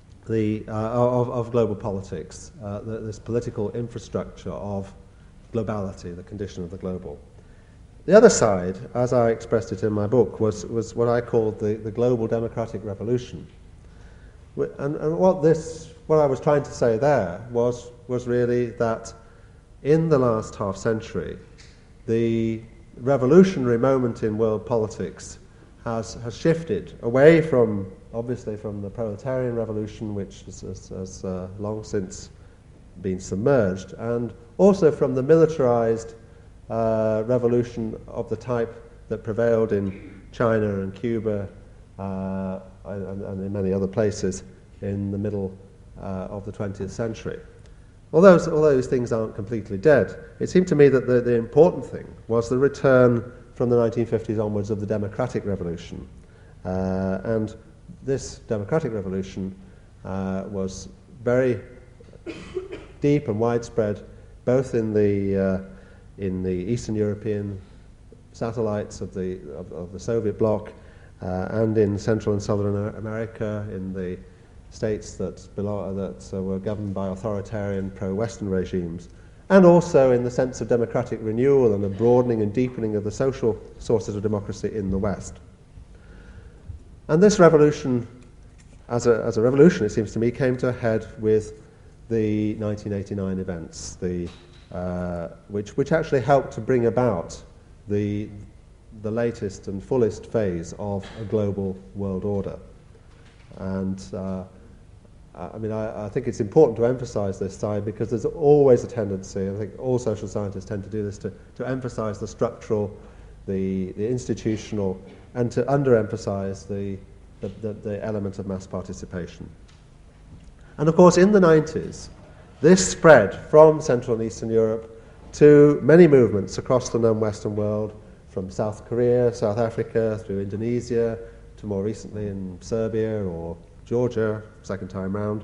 of global politics, this political infrastructure of globality, the condition of the global. The other side, as I expressed it in my book, was what I called the global democratic revolution. And what I was trying to say there was really that in the last half century, the revolutionary moment in world politics has shifted away from, obviously, from the proletarian revolution, which has long since been submerged, and also from the militarized revolution of the type that prevailed in China and Cuba and in many other places in the middle of the 20th century. Although those things aren't completely dead, it seemed to me that the important thing was the return from the 1950s onwards of the democratic revolution. And this democratic revolution was very deep and widespread, both in the Eastern European satellites of the Soviet bloc and in Central and Southern America, in the states that were governed by authoritarian pro-Western regimes, and also in the sense of democratic renewal and a broadening and deepening of the social sources of democracy in the West. And this revolution, as a revolution, it seems to me, came to a head with the 1989 events, which actually helped to bring about the the latest and fullest phase of a global world order. And I think it's important to emphasize this side because there's always a tendency, I think all social scientists tend to do this, to emphasize the structural, the institutional, and to underemphasize the element of mass participation. And of course, in the 90s, this spread from Central and Eastern Europe to many movements across the non-Western world, from South Korea, South Africa, through Indonesia, to more recently in Serbia or Georgia, second time round.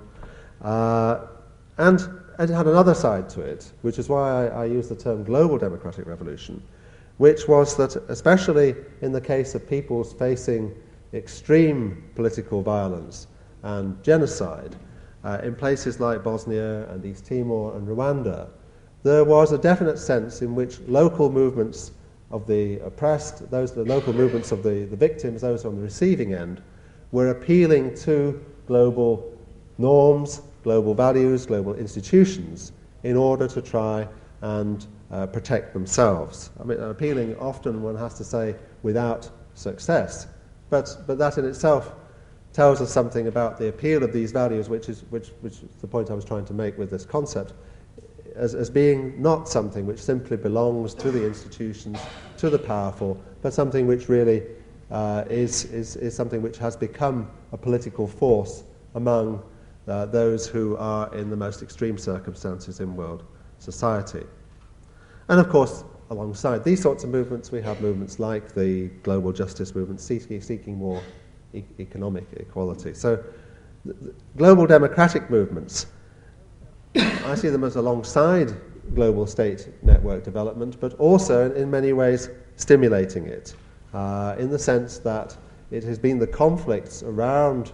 And it had another side to it, which is why I use the term global democratic revolution, which was that, especially in the case of peoples facing extreme political violence and genocide, in places like Bosnia and East Timor and Rwanda, there was a definite sense in which local movements of the oppressed, the local movements of the victims, those on the receiving end, were appealing to global norms, global values, global institutions in order to try and protect themselves. I mean, appealing often, one has to say, without success, but that in itself tells us something about the appeal of these values, which is the point I was trying to make with this concept, as being not something which simply belongs to the institutions, to the powerful, but something which really is something which has become a political force among those who are in the most extreme circumstances in world society. And of course, alongside these sorts of movements, we have movements like the global justice movement, seeking more economic equality. So global democratic movements, I see them as alongside global state network development, but also in many ways stimulating it, in the sense that it has been the conflicts around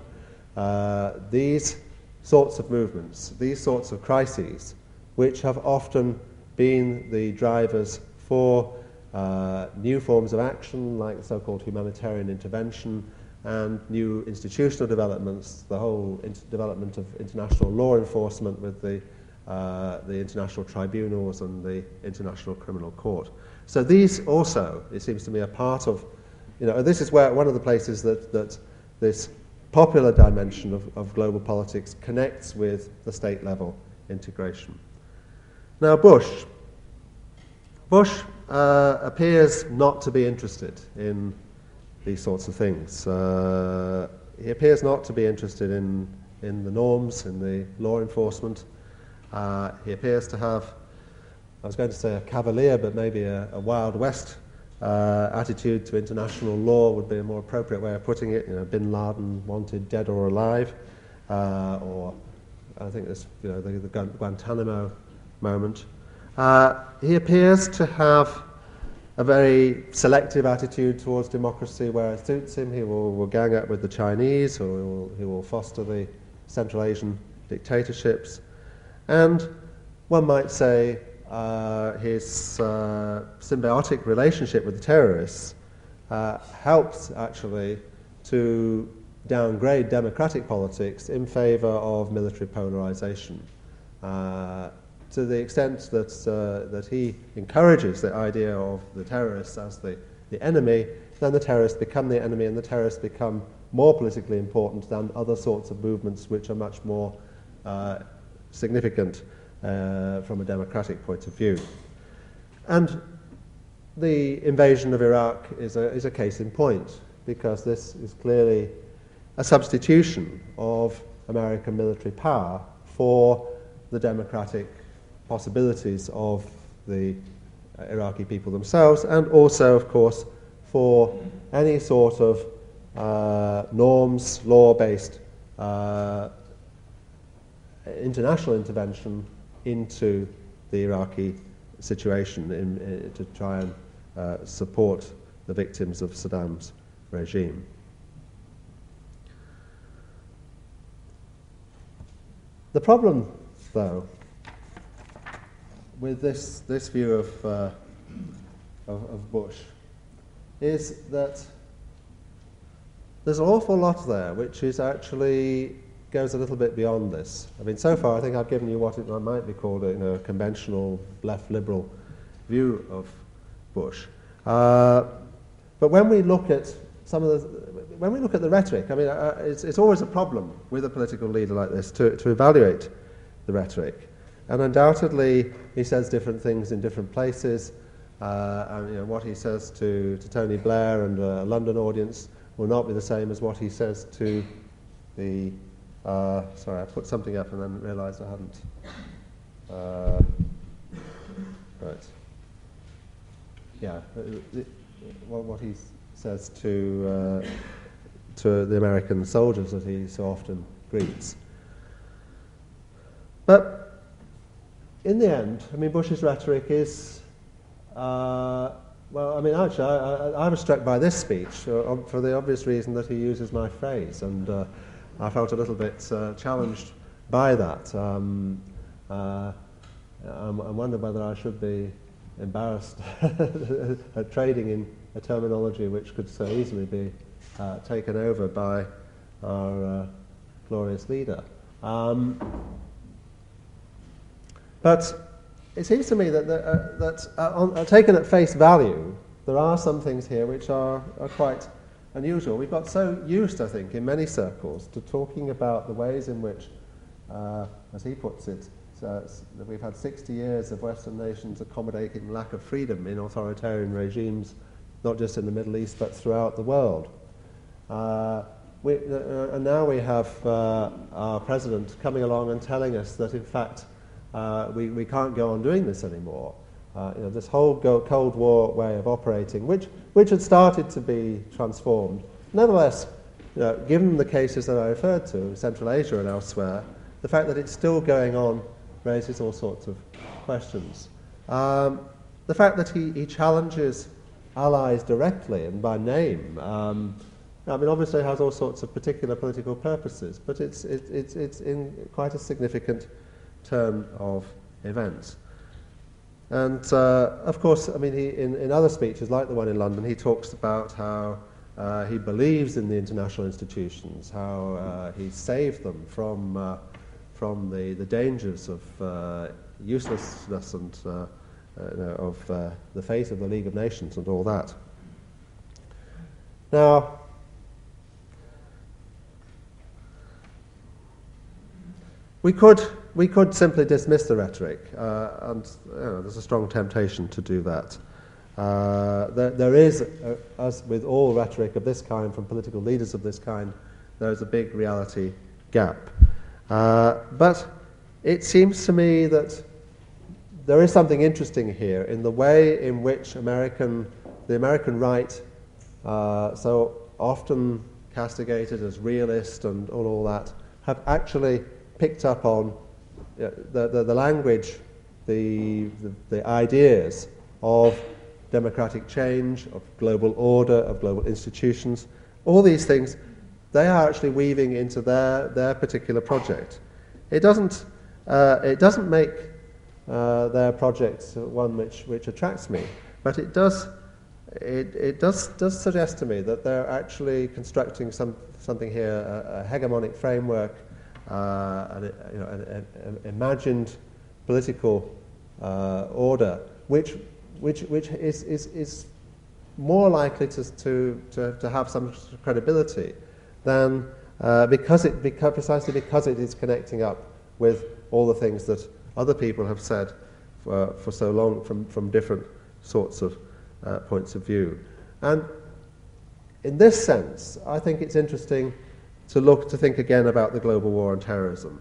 these sorts of movements, these sorts of crises, which have often been the drivers for new forms of action, like the so-called humanitarian intervention, and new institutional developments, the whole development of international law enforcement with the international tribunals and the International Criminal Court. So these also, it seems to me, are part of, this is where one of the places that this popular dimension of global politics connects with the state level integration. Now Bush appears not to be interested in these sorts of things. He appears not to be interested in the norms, in the law enforcement. He appears to have, I was going to say a cavalier, but maybe a Wild West attitude to international law would be a more appropriate way of putting it. Bin Laden wanted dead or alive, or I think there's the Guantanamo moment. He appears to have a very selective attitude towards democracy. Where it suits him, he will gang up with the Chinese, or he will foster the Central Asian dictatorships. And one might say his symbiotic relationship with the terrorists helps actually to downgrade democratic politics in favour of military polarization. To the extent that he encourages the idea of the terrorists as the enemy, then the terrorists become the enemy, and the terrorists become more politically important than other sorts of movements which are much more significant from a democratic point of view. And the invasion of Iraq is a case in point, because this is clearly a substitution of American military power for the democratic possibilities of the Iraqi people themselves, and also, of course, for any sort of norms, law-based international intervention into the Iraqi situation to try and support the victims of Saddam's regime. The problem, though, with this view of Bush is that there's an awful lot there which is actually goes a little bit beyond this. I mean, so far I think I've given you what might be called a conventional left liberal view of Bush. But when we look at when we look at the rhetoric, I mean, it's always a problem with a political leader like this to evaluate the rhetoric. And undoubtedly, he says different things in different places. And what he says to Tony Blair and a London audience will not be the same as what he says to the... sorry, I put something up and then realised I hadn't. Right. Yeah, what he says to the American soldiers that he so often greets. But in the end, I mean, Bush's rhetoric is... well, I mean, actually, I was struck by this speech for the obvious reason that he uses my phrase, and I felt a little bit challenged by that. I wonder whether I should be embarrassed at trading in a terminology which could so easily be taken over by our glorious leader. But it seems to me that taken at face value, there are some things here which are quite unusual. We've got so used, I think, in many circles to talking about the ways in which, as he puts it, that we've had 60 years of Western nations accommodating lack of freedom in authoritarian regimes, not just in the Middle East, but throughout the world. And now we have our president coming along and telling us that, in fact, we can't go on doing this anymore. This whole Cold War way of operating, which had started to be transformed. Nevertheless, given the cases that I referred to, Central Asia and elsewhere, the fact that it's still going on raises all sorts of questions. The fact that he challenges allies directly and by name, I mean, obviously has all sorts of particular political purposes, but it's in quite a significant turn of events. And of course, I mean, he in other speeches, like the one in London, he talks about how he believes in the international institutions, how he saved them from the dangers of uselessness and of the fate of the League of Nations and all that. Now, we could simply dismiss the rhetoric, and there's a strong temptation to do that. There is, as with all rhetoric of this kind from political leaders of this kind, there is a big reality gap. But it seems to me that there is something interesting here in the way in which the American right, so often castigated as realist and all that, have actually picked up on the language, the ideas of democratic change, of global order, of global institutions. All these things, they are actually weaving into their particular project. It doesn't make their project one which attracts me, but it does suggest to me that they're actually constructing something here, a hegemonic framework, an imagined political order, which is more likely to have some credibility than precisely because it is connecting up with all the things that other people have said for so long from different sorts of points of view. And in this sense, I think it's interesting to think again about the global war on terrorism.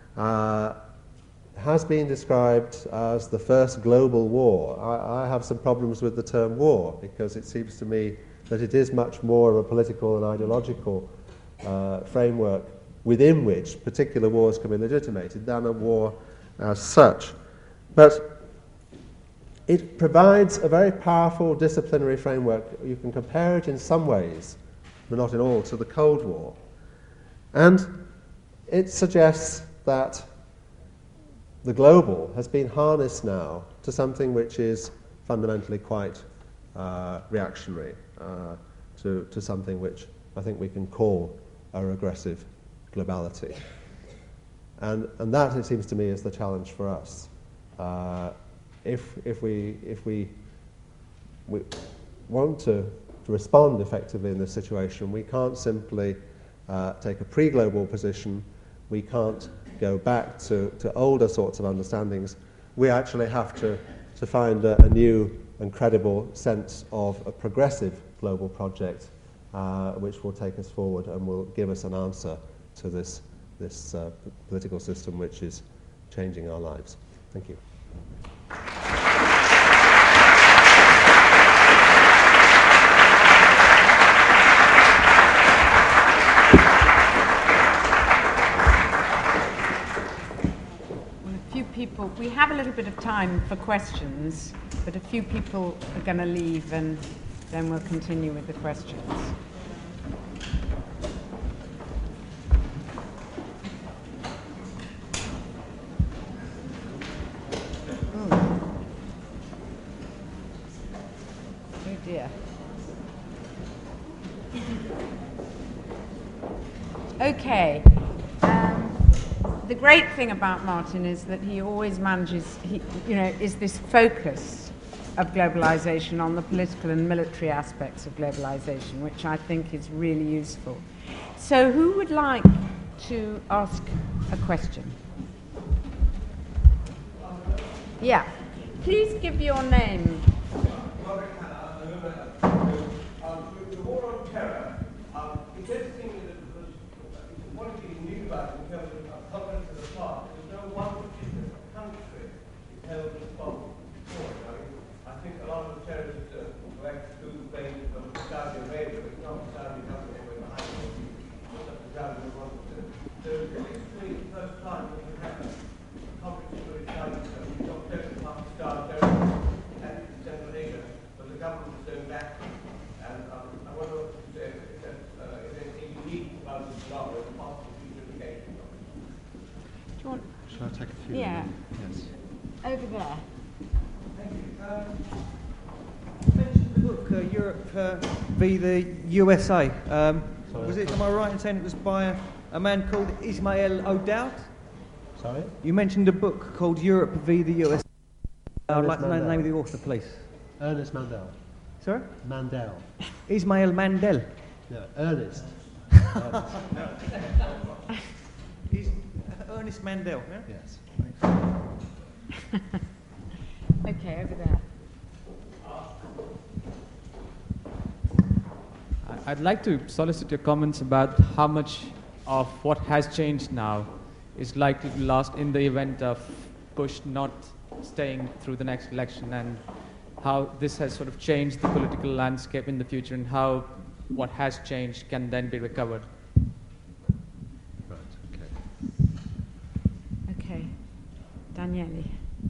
Has been described as the first global war. I have some problems with the term war because it seems to me that it is much more of a political and ideological framework within which particular wars can be legitimated than a war as such. But it provides a very powerful disciplinary framework. You can compare it in some ways, but not in all, to the Cold War. And it suggests that the global has been harnessed now to something which is fundamentally quite reactionary, to something which I think we can call a regressive globality. And that, it seems to me, is the challenge for us. If we want to to respond effectively in this situation, we can't simply take a pre-global position. We can't go back to older sorts of understandings. We actually have to find a new and credible sense of a progressive global project which will take us forward and will give us an answer to this political system which is changing our lives. Thank you. People, we have a little bit of time for questions, but a few people are going to leave and then we'll continue with the questions. Oh dear. Okay. The great thing about Martin is that he always manages, is this focus of globalization on the political and military aspects of globalization, which I think is really useful. So who would like to ask a question? Yeah. Please give your name. The war on terror, it's interesting because one of the things we knew about in terms of confidence of the past, there's no one particular country is held responsible for it. I think a lot of the terrorists like to blame from Saudi Arabia, but it's not Saudi government anywhere behind it. It's not the Saudi wants to. So this is really the first time that we have a conflict with Saudi. So we've got terrorists after Pakistan, terrorists and Central Asia, but the government is going back. And I wonder what you say, is there anything unique about this law as a possible future implication? Do you want? Shall I take a few? Yeah. Yes. Over there. Thank you. You mentioned the book Europe v. the USA. Was it? Am I right in saying it was by a man called Ismail O'Dowd? Sorry? You mentioned a book called Europe v. the USA. I'd like to know the Mandel. name of the author, please. Ernest Mandel. Sorry? Mandel. Ismail Mandel. No, Ernest. Ernest Mandel. Yeah? Yes. Okay, over there. I'd like to solicit your comments about how much of what has changed now is likely to last in the event of Bush not staying through the next election, and how this has sort of changed the political landscape in the future, and how what has changed can then be recovered. Right, okay. Okay. Daniele.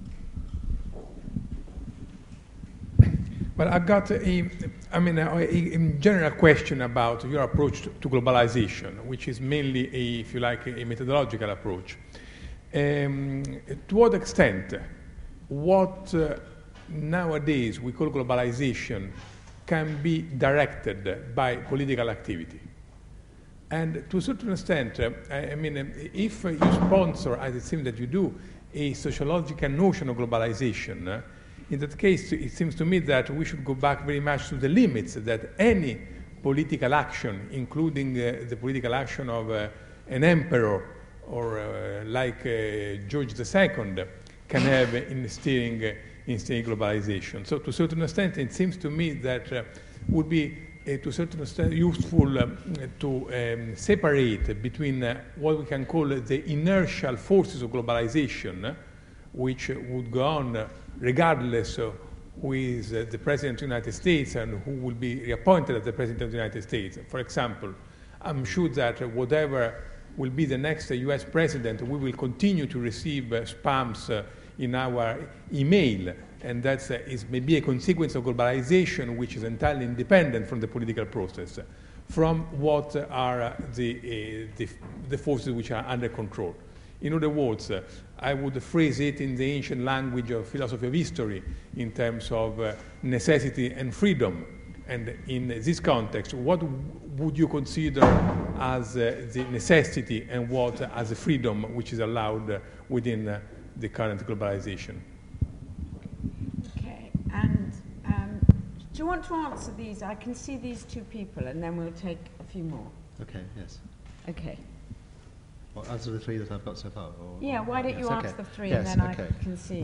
Well, I've got a general question about your approach to globalization, which is mainly, if you like, a methodological approach. To what extent, what nowadays we call globalization can be directed by political activity? And to a certain extent, if you sponsor, as it seems that you do, a sociological notion of globalization, in that case, it seems to me that we should go back very much to the limits that any political action, including the political action of an emperor or like George II, can have in steering globalization. So to a certain extent, it seems to me that would be to a certain extent useful to separate between what we can call the inertial forces of globalization, which would go on regardless of who is the President of the United States and who will be reappointed as the President of the United States. For example, I'm sure that whatever will be the next US President, we will continue to receive spams in our email, and that is maybe a consequence of globalization which is entirely independent from the political process, from what are the forces which are under control. In other words, I would phrase it in the ancient language of philosophy of history in terms of necessity and freedom. And in this context, what would you consider as the necessity and what as the freedom which is allowed within the current globalization? Okay, and you want to answer these? I can see these two people, and then we'll take a few more. Okay, yes. Okay. Well, answer the three that I've got so far? Yeah, why don't yes, you okay. ask the three, yes, and then okay. I can see.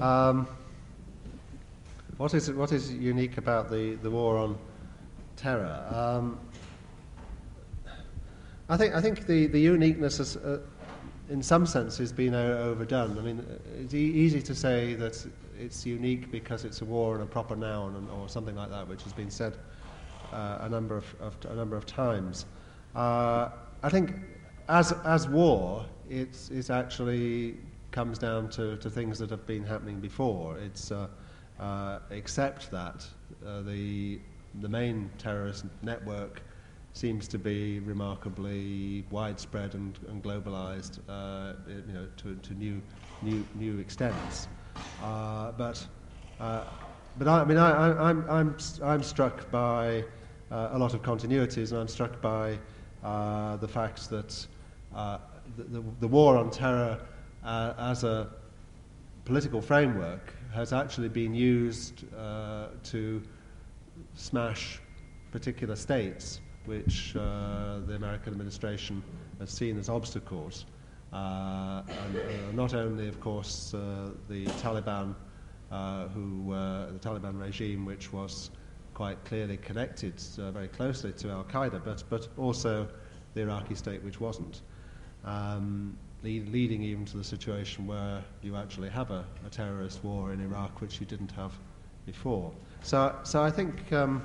What is unique about the war on terror? I think the uniqueness has, in some sense, has been overdone. I mean, it's easy to say that it's unique because it's a war and a proper noun, or something like that, which has been said a number of times. I think as war, it actually comes down to things that have been happening before. It's except that the main terrorist network seems to be remarkably widespread and globalized, to new extents. But I'm struck by a lot of continuities, and I'm struck by the fact that the war on terror as a political framework has actually been used to smash particular states which the American administration has seen as obstacles. And not only, of course, the Taliban, the Taliban regime, which was quite clearly connected very closely to Al-Qaeda, but also the Iraqi state, which wasn't, leading even to the situation where you actually have a terrorist war in Iraq, which you didn't have before. So I think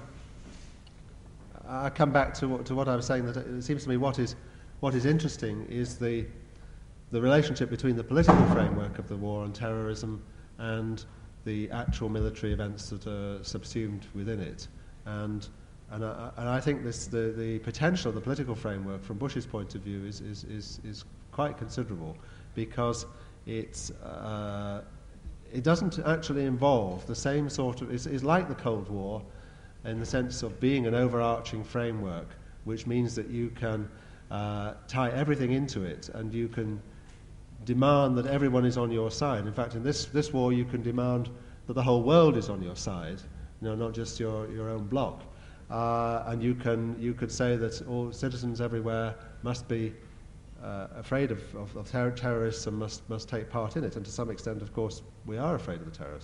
I come back to what I was saying, that it seems to me what is interesting is the relationship between the political framework of the war on terrorism and the actual military events that are subsumed within it. And I think the potential of the political framework from Bush's point of view is quite considerable, because it doesn't actually involve the same sort of... It's like the Cold War in the sense of being an overarching framework, which means that you can tie everything into it, and you can demand that everyone is on your side. In fact, in this war, you can demand that the whole world is on your side, not just your own bloc. And you could say that all citizens everywhere must be afraid of terrorists and must take part in it. And to some extent, of course, we are afraid of the terrorists.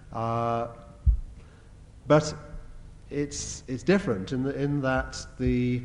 But it's different in that the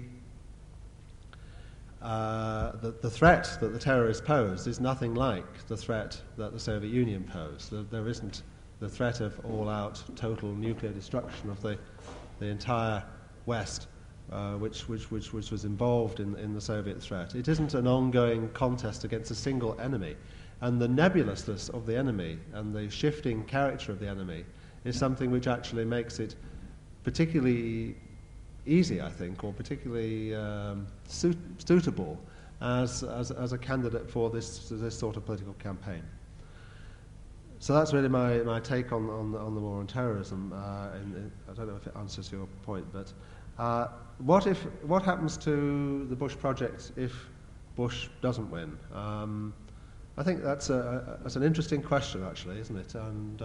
threat that the terrorists pose is nothing like the threat that the Soviet Union posed. There isn't the threat of all-out total nuclear destruction of the entire West, which was involved in the Soviet threat. It isn't an ongoing contest against a single enemy, and the nebulousness of the enemy and the shifting character of the enemy is something which actually makes it particularly easy, I think, or particularly suitable as a candidate for this sort of political campaign. So that's really my take on the war on terrorism. I don't know if it answers your point, but what happens to the Bush project if Bush doesn't win? I think that's an interesting question, actually, isn't it? And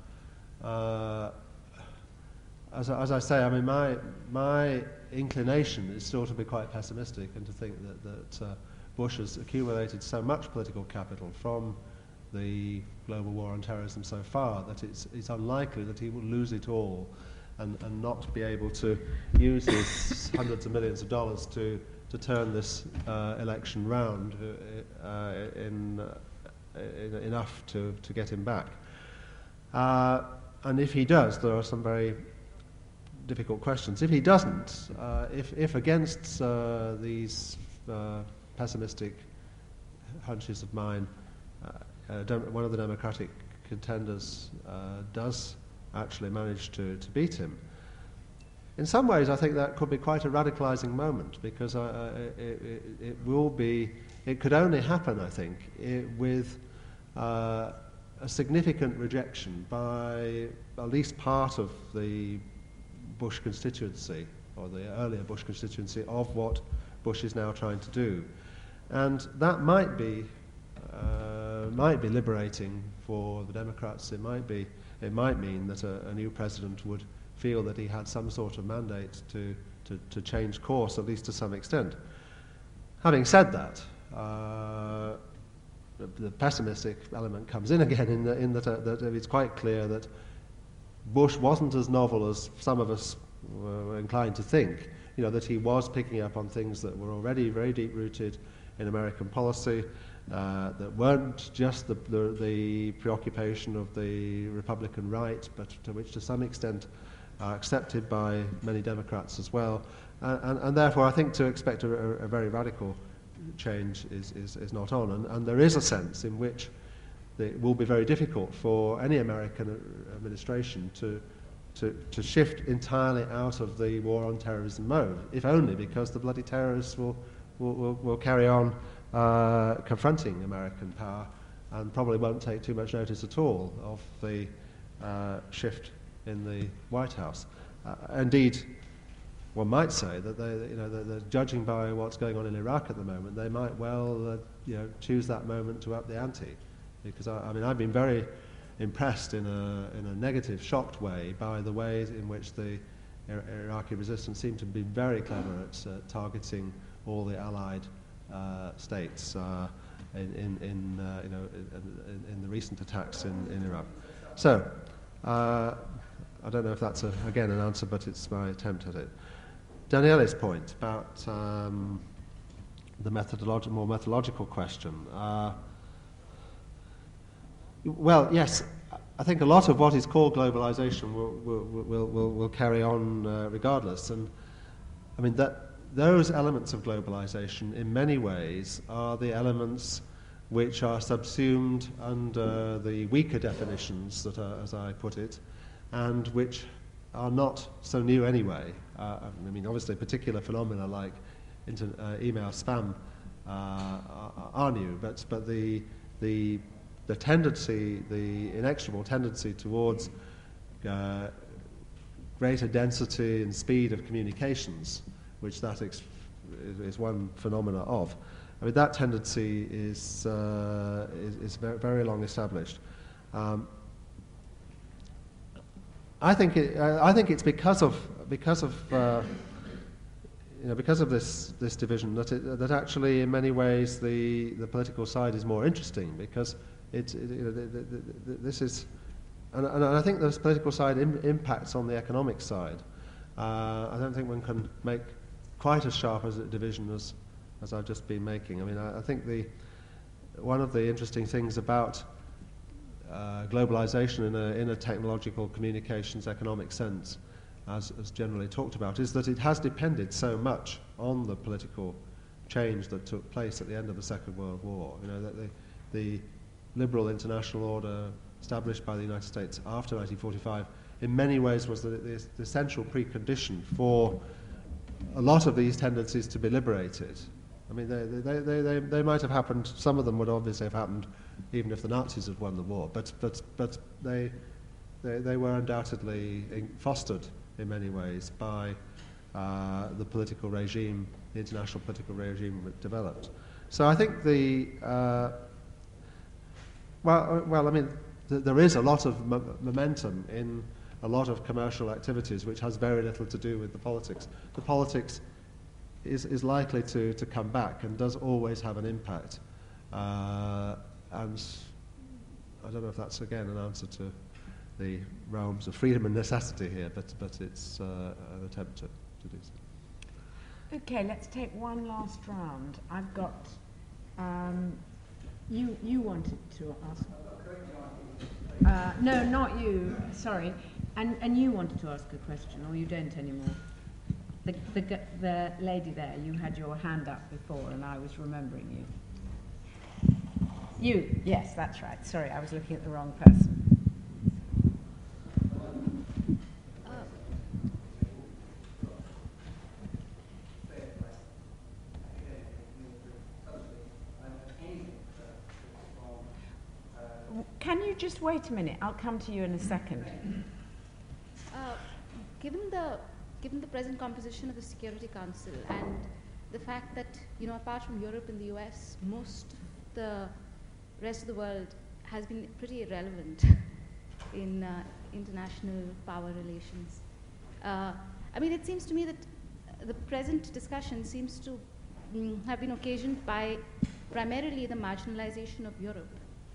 as I say, I mean, my inclination is still to be quite pessimistic and to think that Bush has accumulated so much political capital from the global war on terrorism so far that it's unlikely that he will lose it all and not be able to use his hundreds of millions of dollars to turn this election round enough to get him back. And if he does, there are some very difficult questions. If he doesn't, if against these pessimistic hunches of mine, one of the Democratic contenders does actually manage to beat him, in some ways I think that could be quite a radicalizing moment, because it could only happen, I think, with a significant rejection by at least part of the Bush constituency, or the earlier Bush constituency, of what Bush is now trying to do. And that might be liberating for the Democrats. It might mean that a new president would feel that he had some sort of mandate to change course, at least to some extent. Having said that, the pessimistic element comes in again in that it's quite clear that Bush wasn't as novel as some of us were inclined to think. That he was picking up on things that were already very deep-rooted in American policy, that weren't just the preoccupation of the Republican right, but to which to some extent are accepted by many Democrats as well. And therefore I think to expect a very radical change is not on. And there is a sense in which it will be very difficult for any American administration to shift entirely out of the war on terrorism mode, if only because the bloody terrorists will carry on confronting American power and probably won't take too much notice at all of the shift in the White House. Indeed, one might say that they're judging by what's going on in Iraq at the moment, they might well choose that moment to up the ante, because I've been very impressed in a negative, shocked way by the ways in which the Iraqi resistance seemed to be very clever at targeting all the allied states in the recent attacks in Iraq. So I don't know if that's again an answer, but it's my attempt at it. Daniele's point about the more methodological question. Well, yes, I think a lot of what is called globalization will carry on regardless. And I mean that those elements of globalization, in many ways, are the elements which are subsumed under the weaker definitions that are, as I put it, and which are not so new anyway. Obviously, particular phenomena like email spam are new, but the tendency, the inexorable tendency towards greater density and speed of communications, which that is one phenomena of. That tendency is very, very long established. I think it's because of this division that actually in many ways the political side is more interesting, because this is, and I think this political side impacts on the economic side. I don't think one can make quite as sharp as a division as I've just been making. I think one of the interesting things about globalization in a technological communications economic sense, as generally talked about, is that it has depended so much on the political change that took place at the end of the Second World War. That the liberal international order established by the United States after 1945 in many ways was the essential precondition for a lot of these tendencies to be liberated. They might have happened, some of them would obviously have happened even if the Nazis had won the war, but they were undoubtedly fostered in many ways by the political regime, the international political regime that developed. So I think there is a lot of momentum in a lot of commercial activities which has very little to do with the politics. The politics is likely to come back and does always have an impact. And I don't know if that's, again, an answer to the realms of freedom and necessity here, but it's an attempt to do so. Okay, let's take one last round. I've got... you wanted to ask... no, not you, sorry. And you wanted to ask a question, or you don't anymore? The lady there, you had your hand up before and I was remembering you. You, yes, that's right. Sorry, I was looking at the wrong person. Can you just wait a minute? I'll come to you in a second. Given the present composition of the Security Council and the fact that, apart from Europe and the US, most of the rest of the world has been pretty irrelevant in international power relations. I mean, it seems to me that the present discussion seems to have been occasioned by primarily the marginalization of Europe.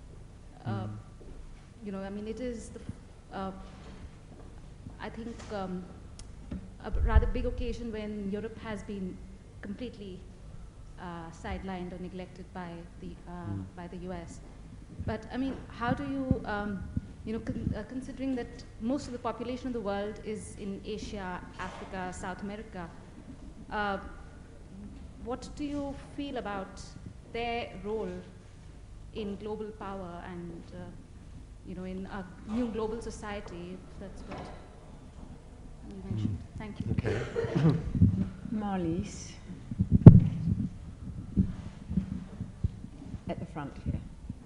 You know, I mean, it is, I think, a rather big occasion when Europe has been completely sidelined or neglected by the US. But I mean, how do you, you know, considering that most of the population of the world is in Asia, Africa, South America, what do you feel about their role in global power and, you know, in a new global society? If that's what you mentioned. Thank you. Okay. Marlies. At the front here.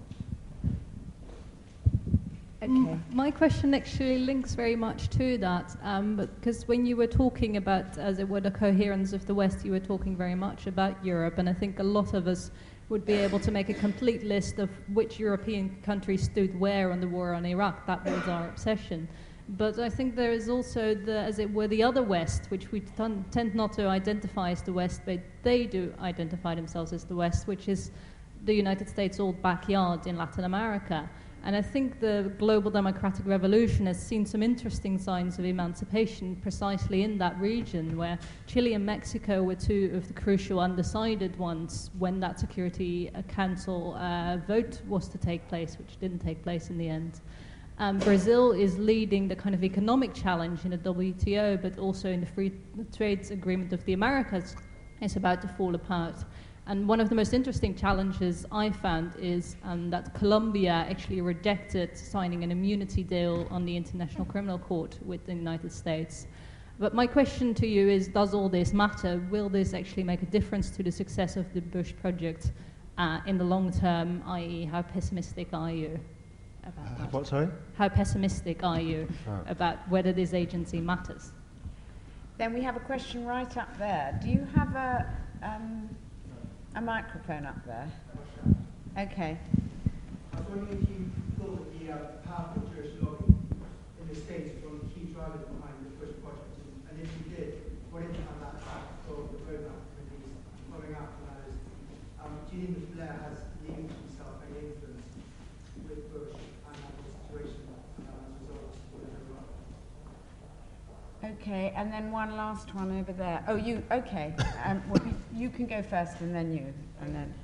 Okay. My question actually links very much to that, because when you were talking about, as it were, the coherence of the West, you were talking very much about Europe, and I think a lot of us would be able to make a complete list of which European countries stood where on the war on Iraq. That was our obsession. But I think there is also, as it were, the other West, which we tend not to identify as the West, but they do identify themselves as the West, which is the United States' old backyard in Latin America. And I think the global democratic revolution has seen some interesting signs of emancipation precisely in that region, where Chile and Mexico were two of the crucial undecided ones when that Security Council vote was to take place, which didn't take place in the end. Brazil is leading the kind of economic challenge in the WTO, but also in the free trade agreement of the Americas is about to fall apart. And one of the most interesting challenges I found is that Colombia actually rejected signing an immunity deal on the International Criminal Court with the United States. But my question to you is, does all this matter? Will this actually make a difference to the success of the Bush project in the long term, i.e. how pessimistic are you about that? What, sorry? How pessimistic are you about whether this agency matters? Then we have a question right up there. Do you have a microphone up there? Okay. I was wondering if you thought that the powerful Jewish lobby in the States was one of the key drivers behind the Bush project, and if you did, what impact on that track for the roadmap committees following up on that is, do you think that Blair has linked himself any influence with Bush and that whole situation as a result of whatever well? Okay, and then one last one over there. Oh, you, okay. Well, you can go first and then you, and then...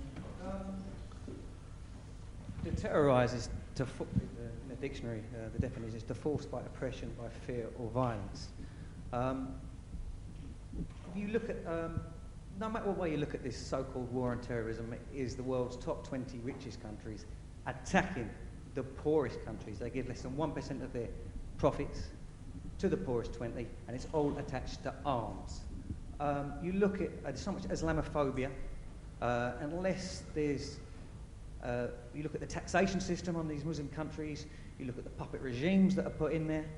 To terrorise is, in the dictionary, the definition is to force by oppression, by fear or violence. If you look at, no matter what way you look at this so-called war on terrorism, it is the world's top 20 richest countries attacking the poorest countries. They give less than 1% of their profits to the poorest 20, and it's all attached to arms. You look at, there's so much Islamophobia, unless there's, you look at the taxation system on these Muslim countries, you look at the puppet regimes that are put in there,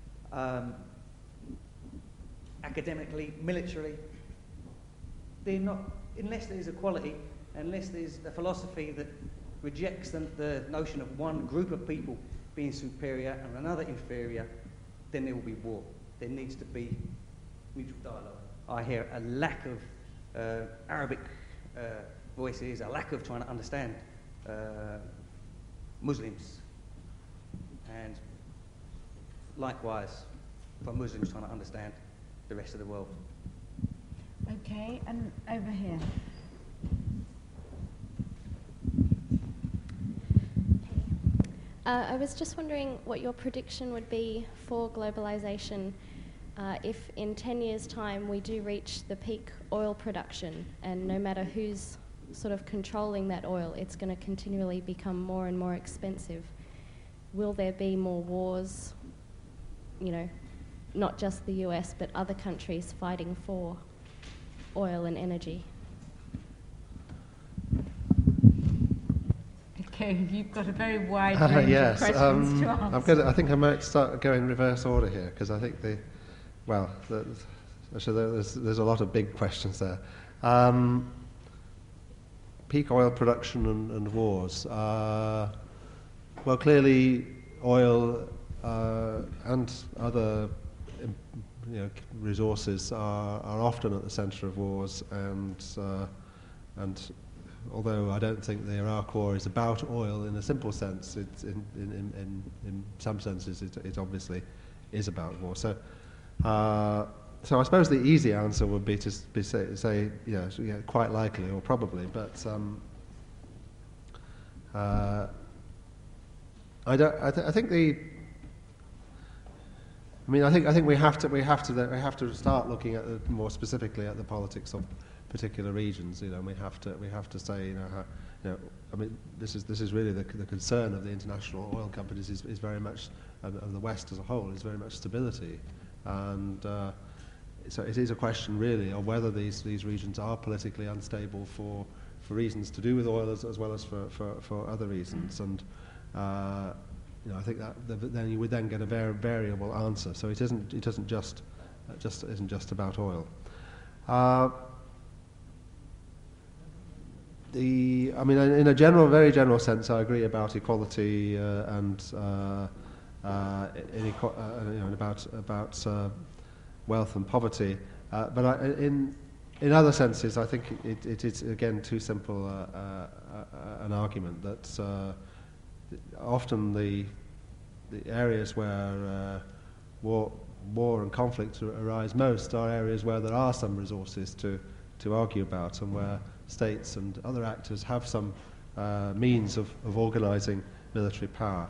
academically, militarily, they're not, unless there's equality, unless there's a philosophy that rejects the notion of one group of people being superior and another inferior, then there will be war. There needs to be mutual dialogue. I hear a lack of Arabic voices, a lack of trying to understand Muslims, and likewise for Muslims trying to understand the rest of the world. Okay, and over here. I was just wondering what your prediction would be for globalization if in 10 years' time we do reach the peak oil production, and no matter who's sort of controlling that oil, it's going to continually become more and more expensive. Will there be more wars, you know, not just the US, but other countries fighting for oil and energy? Okay, you've got a very wide range of questions to answer. I think I might start going in reverse order here, because I think there's a lot of big questions there. Peak oil production and wars. Well, clearly oil and other resources are often at the centre of wars, and although I don't think the Iraq War is about oil in a simple sense, in some senses it obviously is about war. So I suppose the easy answer would be to say quite likely or probably, but I think we have to start looking at more specifically at the politics of particular regions. And we have to say, this is really the concern of the international oil companies is very much, of the West as a whole, is very much stability, and so it is a question really of whether these regions are politically unstable for reasons to do with oil as well as for other reasons, and I think that then you would then get a variable answer. So it isn't just about oil. In a very general sense, I agree about equality and about wealth and poverty. But in other senses, I think it is again too simple an argument that often the areas where war and conflict arise most are areas where there are some resources to argue about, and where states and other actors have some means of organising military power.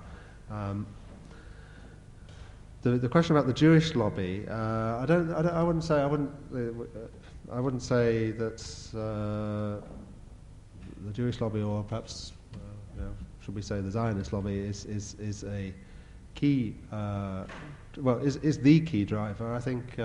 The question about the Jewish lobby, I wouldn't say that the Jewish lobby, or perhaps should we say the Zionist lobby, is a key, is the key driver. I think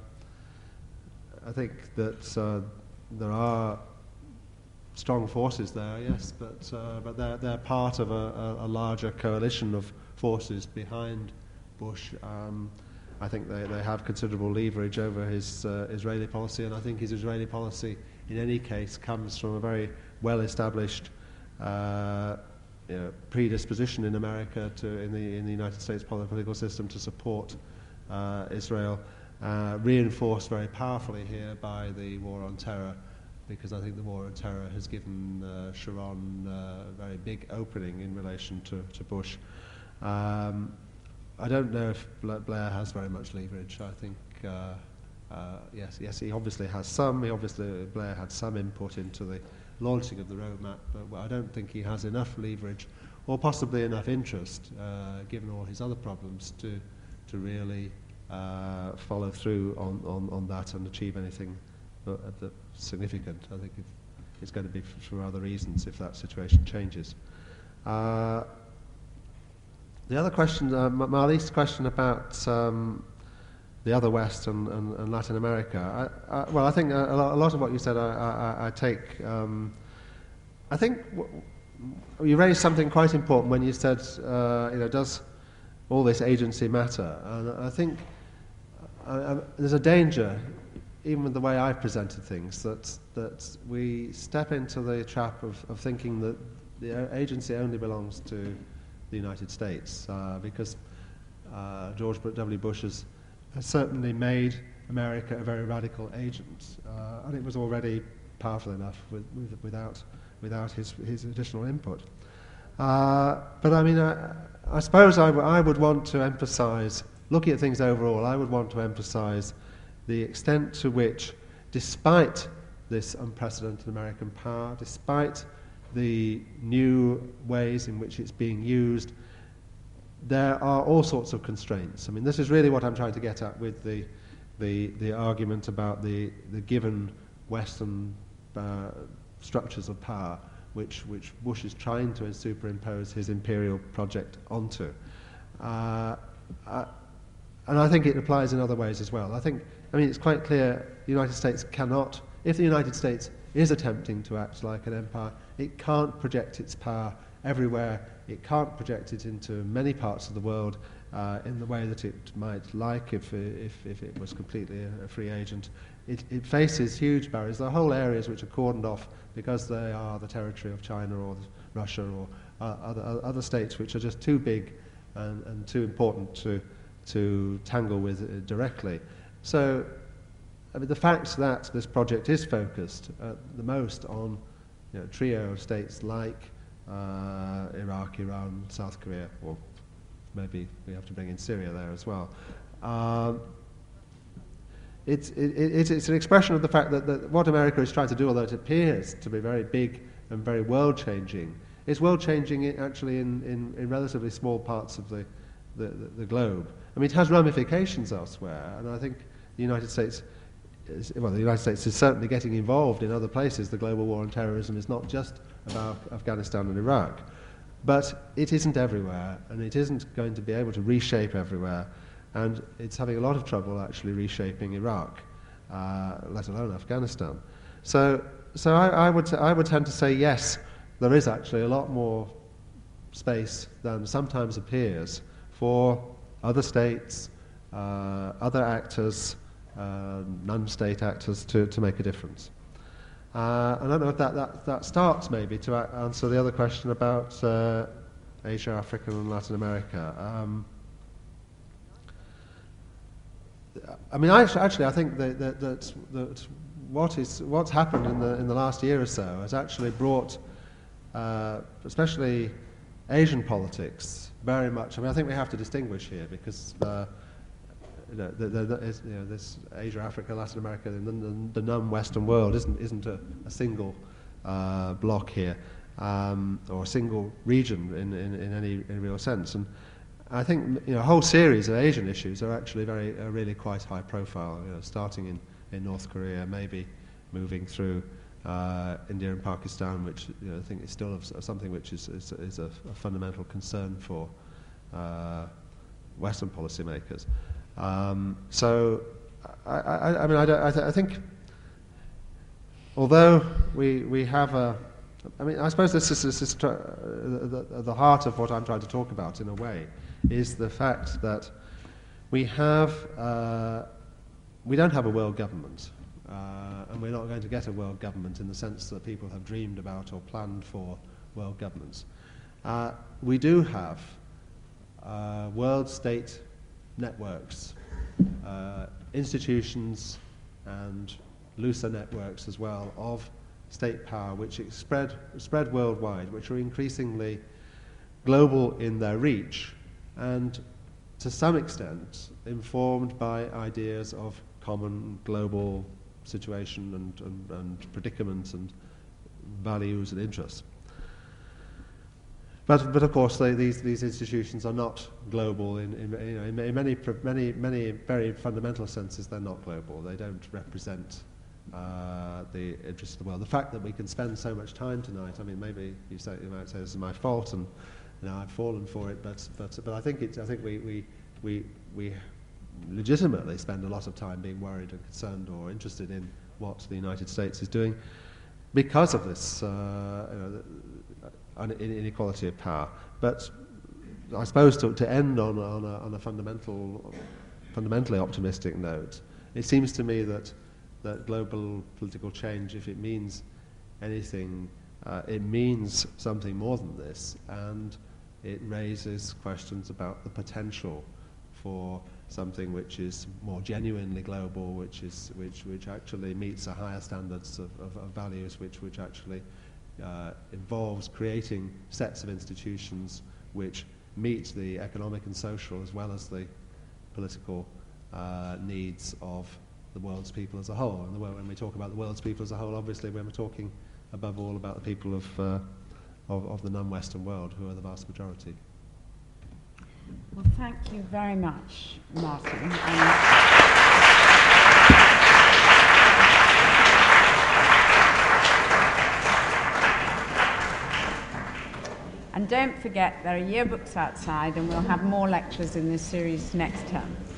that there are strong forces there, yes, but they're part of a larger coalition of forces behind Bush. I think they have considerable leverage over his Israeli policy, and I think his Israeli policy, in any case, comes from a very well-established predisposition in America in the United States political system to support Israel, reinforced very powerfully here by the war on terror, because I think the war on terror has given Sharon a very big opening in relation to Bush. I don't know if Blair has very much leverage. I think yes, he obviously has some. Blair had some input into the launching of the roadmap, but I don't think he has enough leverage, or possibly enough interest, given all his other problems, to really follow through on that and achieve anything significant. I think it's going to be for other reasons if that situation changes. The other question, Marlise's question about the other West and Latin America. I think a lot of what you said I take. I think you raised something quite important when you said, does all this agency matter? And I think there's a danger, even with the way I've presented things, that we step into the trap of thinking that the agency only belongs to the United States, because George W. Bush has certainly made America a very radical agent, and it was already powerful enough without his additional input. But I mean, I suppose I would want to emphasise, looking at things overall, I would want to emphasise the extent to which, despite this unprecedented American power, despite the new ways in which it's being used, there are all sorts of constraints. I mean, this is really what I'm trying to get at with the argument about the given Western structures of power, which Bush is trying to superimpose his imperial project onto. And I think it applies in other ways as well. I mean, it's quite clear the United States cannot, if the United States is attempting to act like an empire, it can't project its power everywhere. It can't project it into many parts of the world in the way that it might like if it was completely a free agent. It faces huge barriers. There are whole areas which are cordoned off because they are the territory of China or Russia or other states which are just too big and too important to tangle with directly. So, I mean, the fact that this project is focused the most on a trio of states like Iraq, Iran, South Korea, or maybe we have to bring in Syria there as well. It's an expression of the fact that what America is trying to do, although it appears to be very big and very world-changing, is world-changing actually in relatively small parts of the globe. I mean, it has ramifications elsewhere, and I think the United States is certainly getting involved in other places. The global war on terrorism is not just about Afghanistan and Iraq, but it isn't everywhere, and it isn't going to be able to reshape everywhere, and it's having a lot of trouble actually reshaping Iraq, let alone Afghanistan. So I would tend to say yes, there is actually a lot more space than sometimes appears for other states, other actors, non-state actors to make a difference. I don't know if that starts maybe to answer the other question about Asia, Africa, and Latin America. I mean, I think that what's happened in the last year or so has actually brought, especially Asian politics, very much. I mean, I think we have to distinguish here because this Asia, Africa, Latin America, the non-Western world isn't a single block here, or a single region in any real sense. And I think a whole series of Asian issues are actually really quite high profile. Starting in North Korea, maybe moving through India and Pakistan, which I think is still something which is a fundamental concern for Western policymakers. So, I think, although we have I suppose this is the heart of what I'm trying to talk about in a way, is the fact that we don't have a world government, and we're not going to get a world government in the sense that people have dreamed about or planned for world governments. We do have world state networks, institutions and looser networks as well of state power which spread worldwide, which are increasingly global in their reach and to some extent informed by ideas of common global situation and predicaments and values and interests. But of course, these institutions are not global in many very fundamental senses. They're not global. They don't represent the interests of the world. The fact that we can spend so much time tonight, I mean, maybe you might say this is my fault, and I've fallen for it. But I think we legitimately spend a lot of time being worried and concerned or interested in what the United States is doing because of this inequality of power. But I suppose to end on a fundamentally optimistic note, it seems to me that global political change, if it means anything, it means something more than this, and it raises questions about the potential for something which is more genuinely global, which actually meets a higher standards of values, which actually involves creating sets of institutions which meet the economic and social as well as the political needs of the world's people as a whole. And when we talk about the world's people as a whole, obviously we're talking above all about the people of the non-Western world, who are the vast majority. Well, thank you very much, Martin. And don't forget, there are yearbooks outside, and we'll have more lectures in this series next term.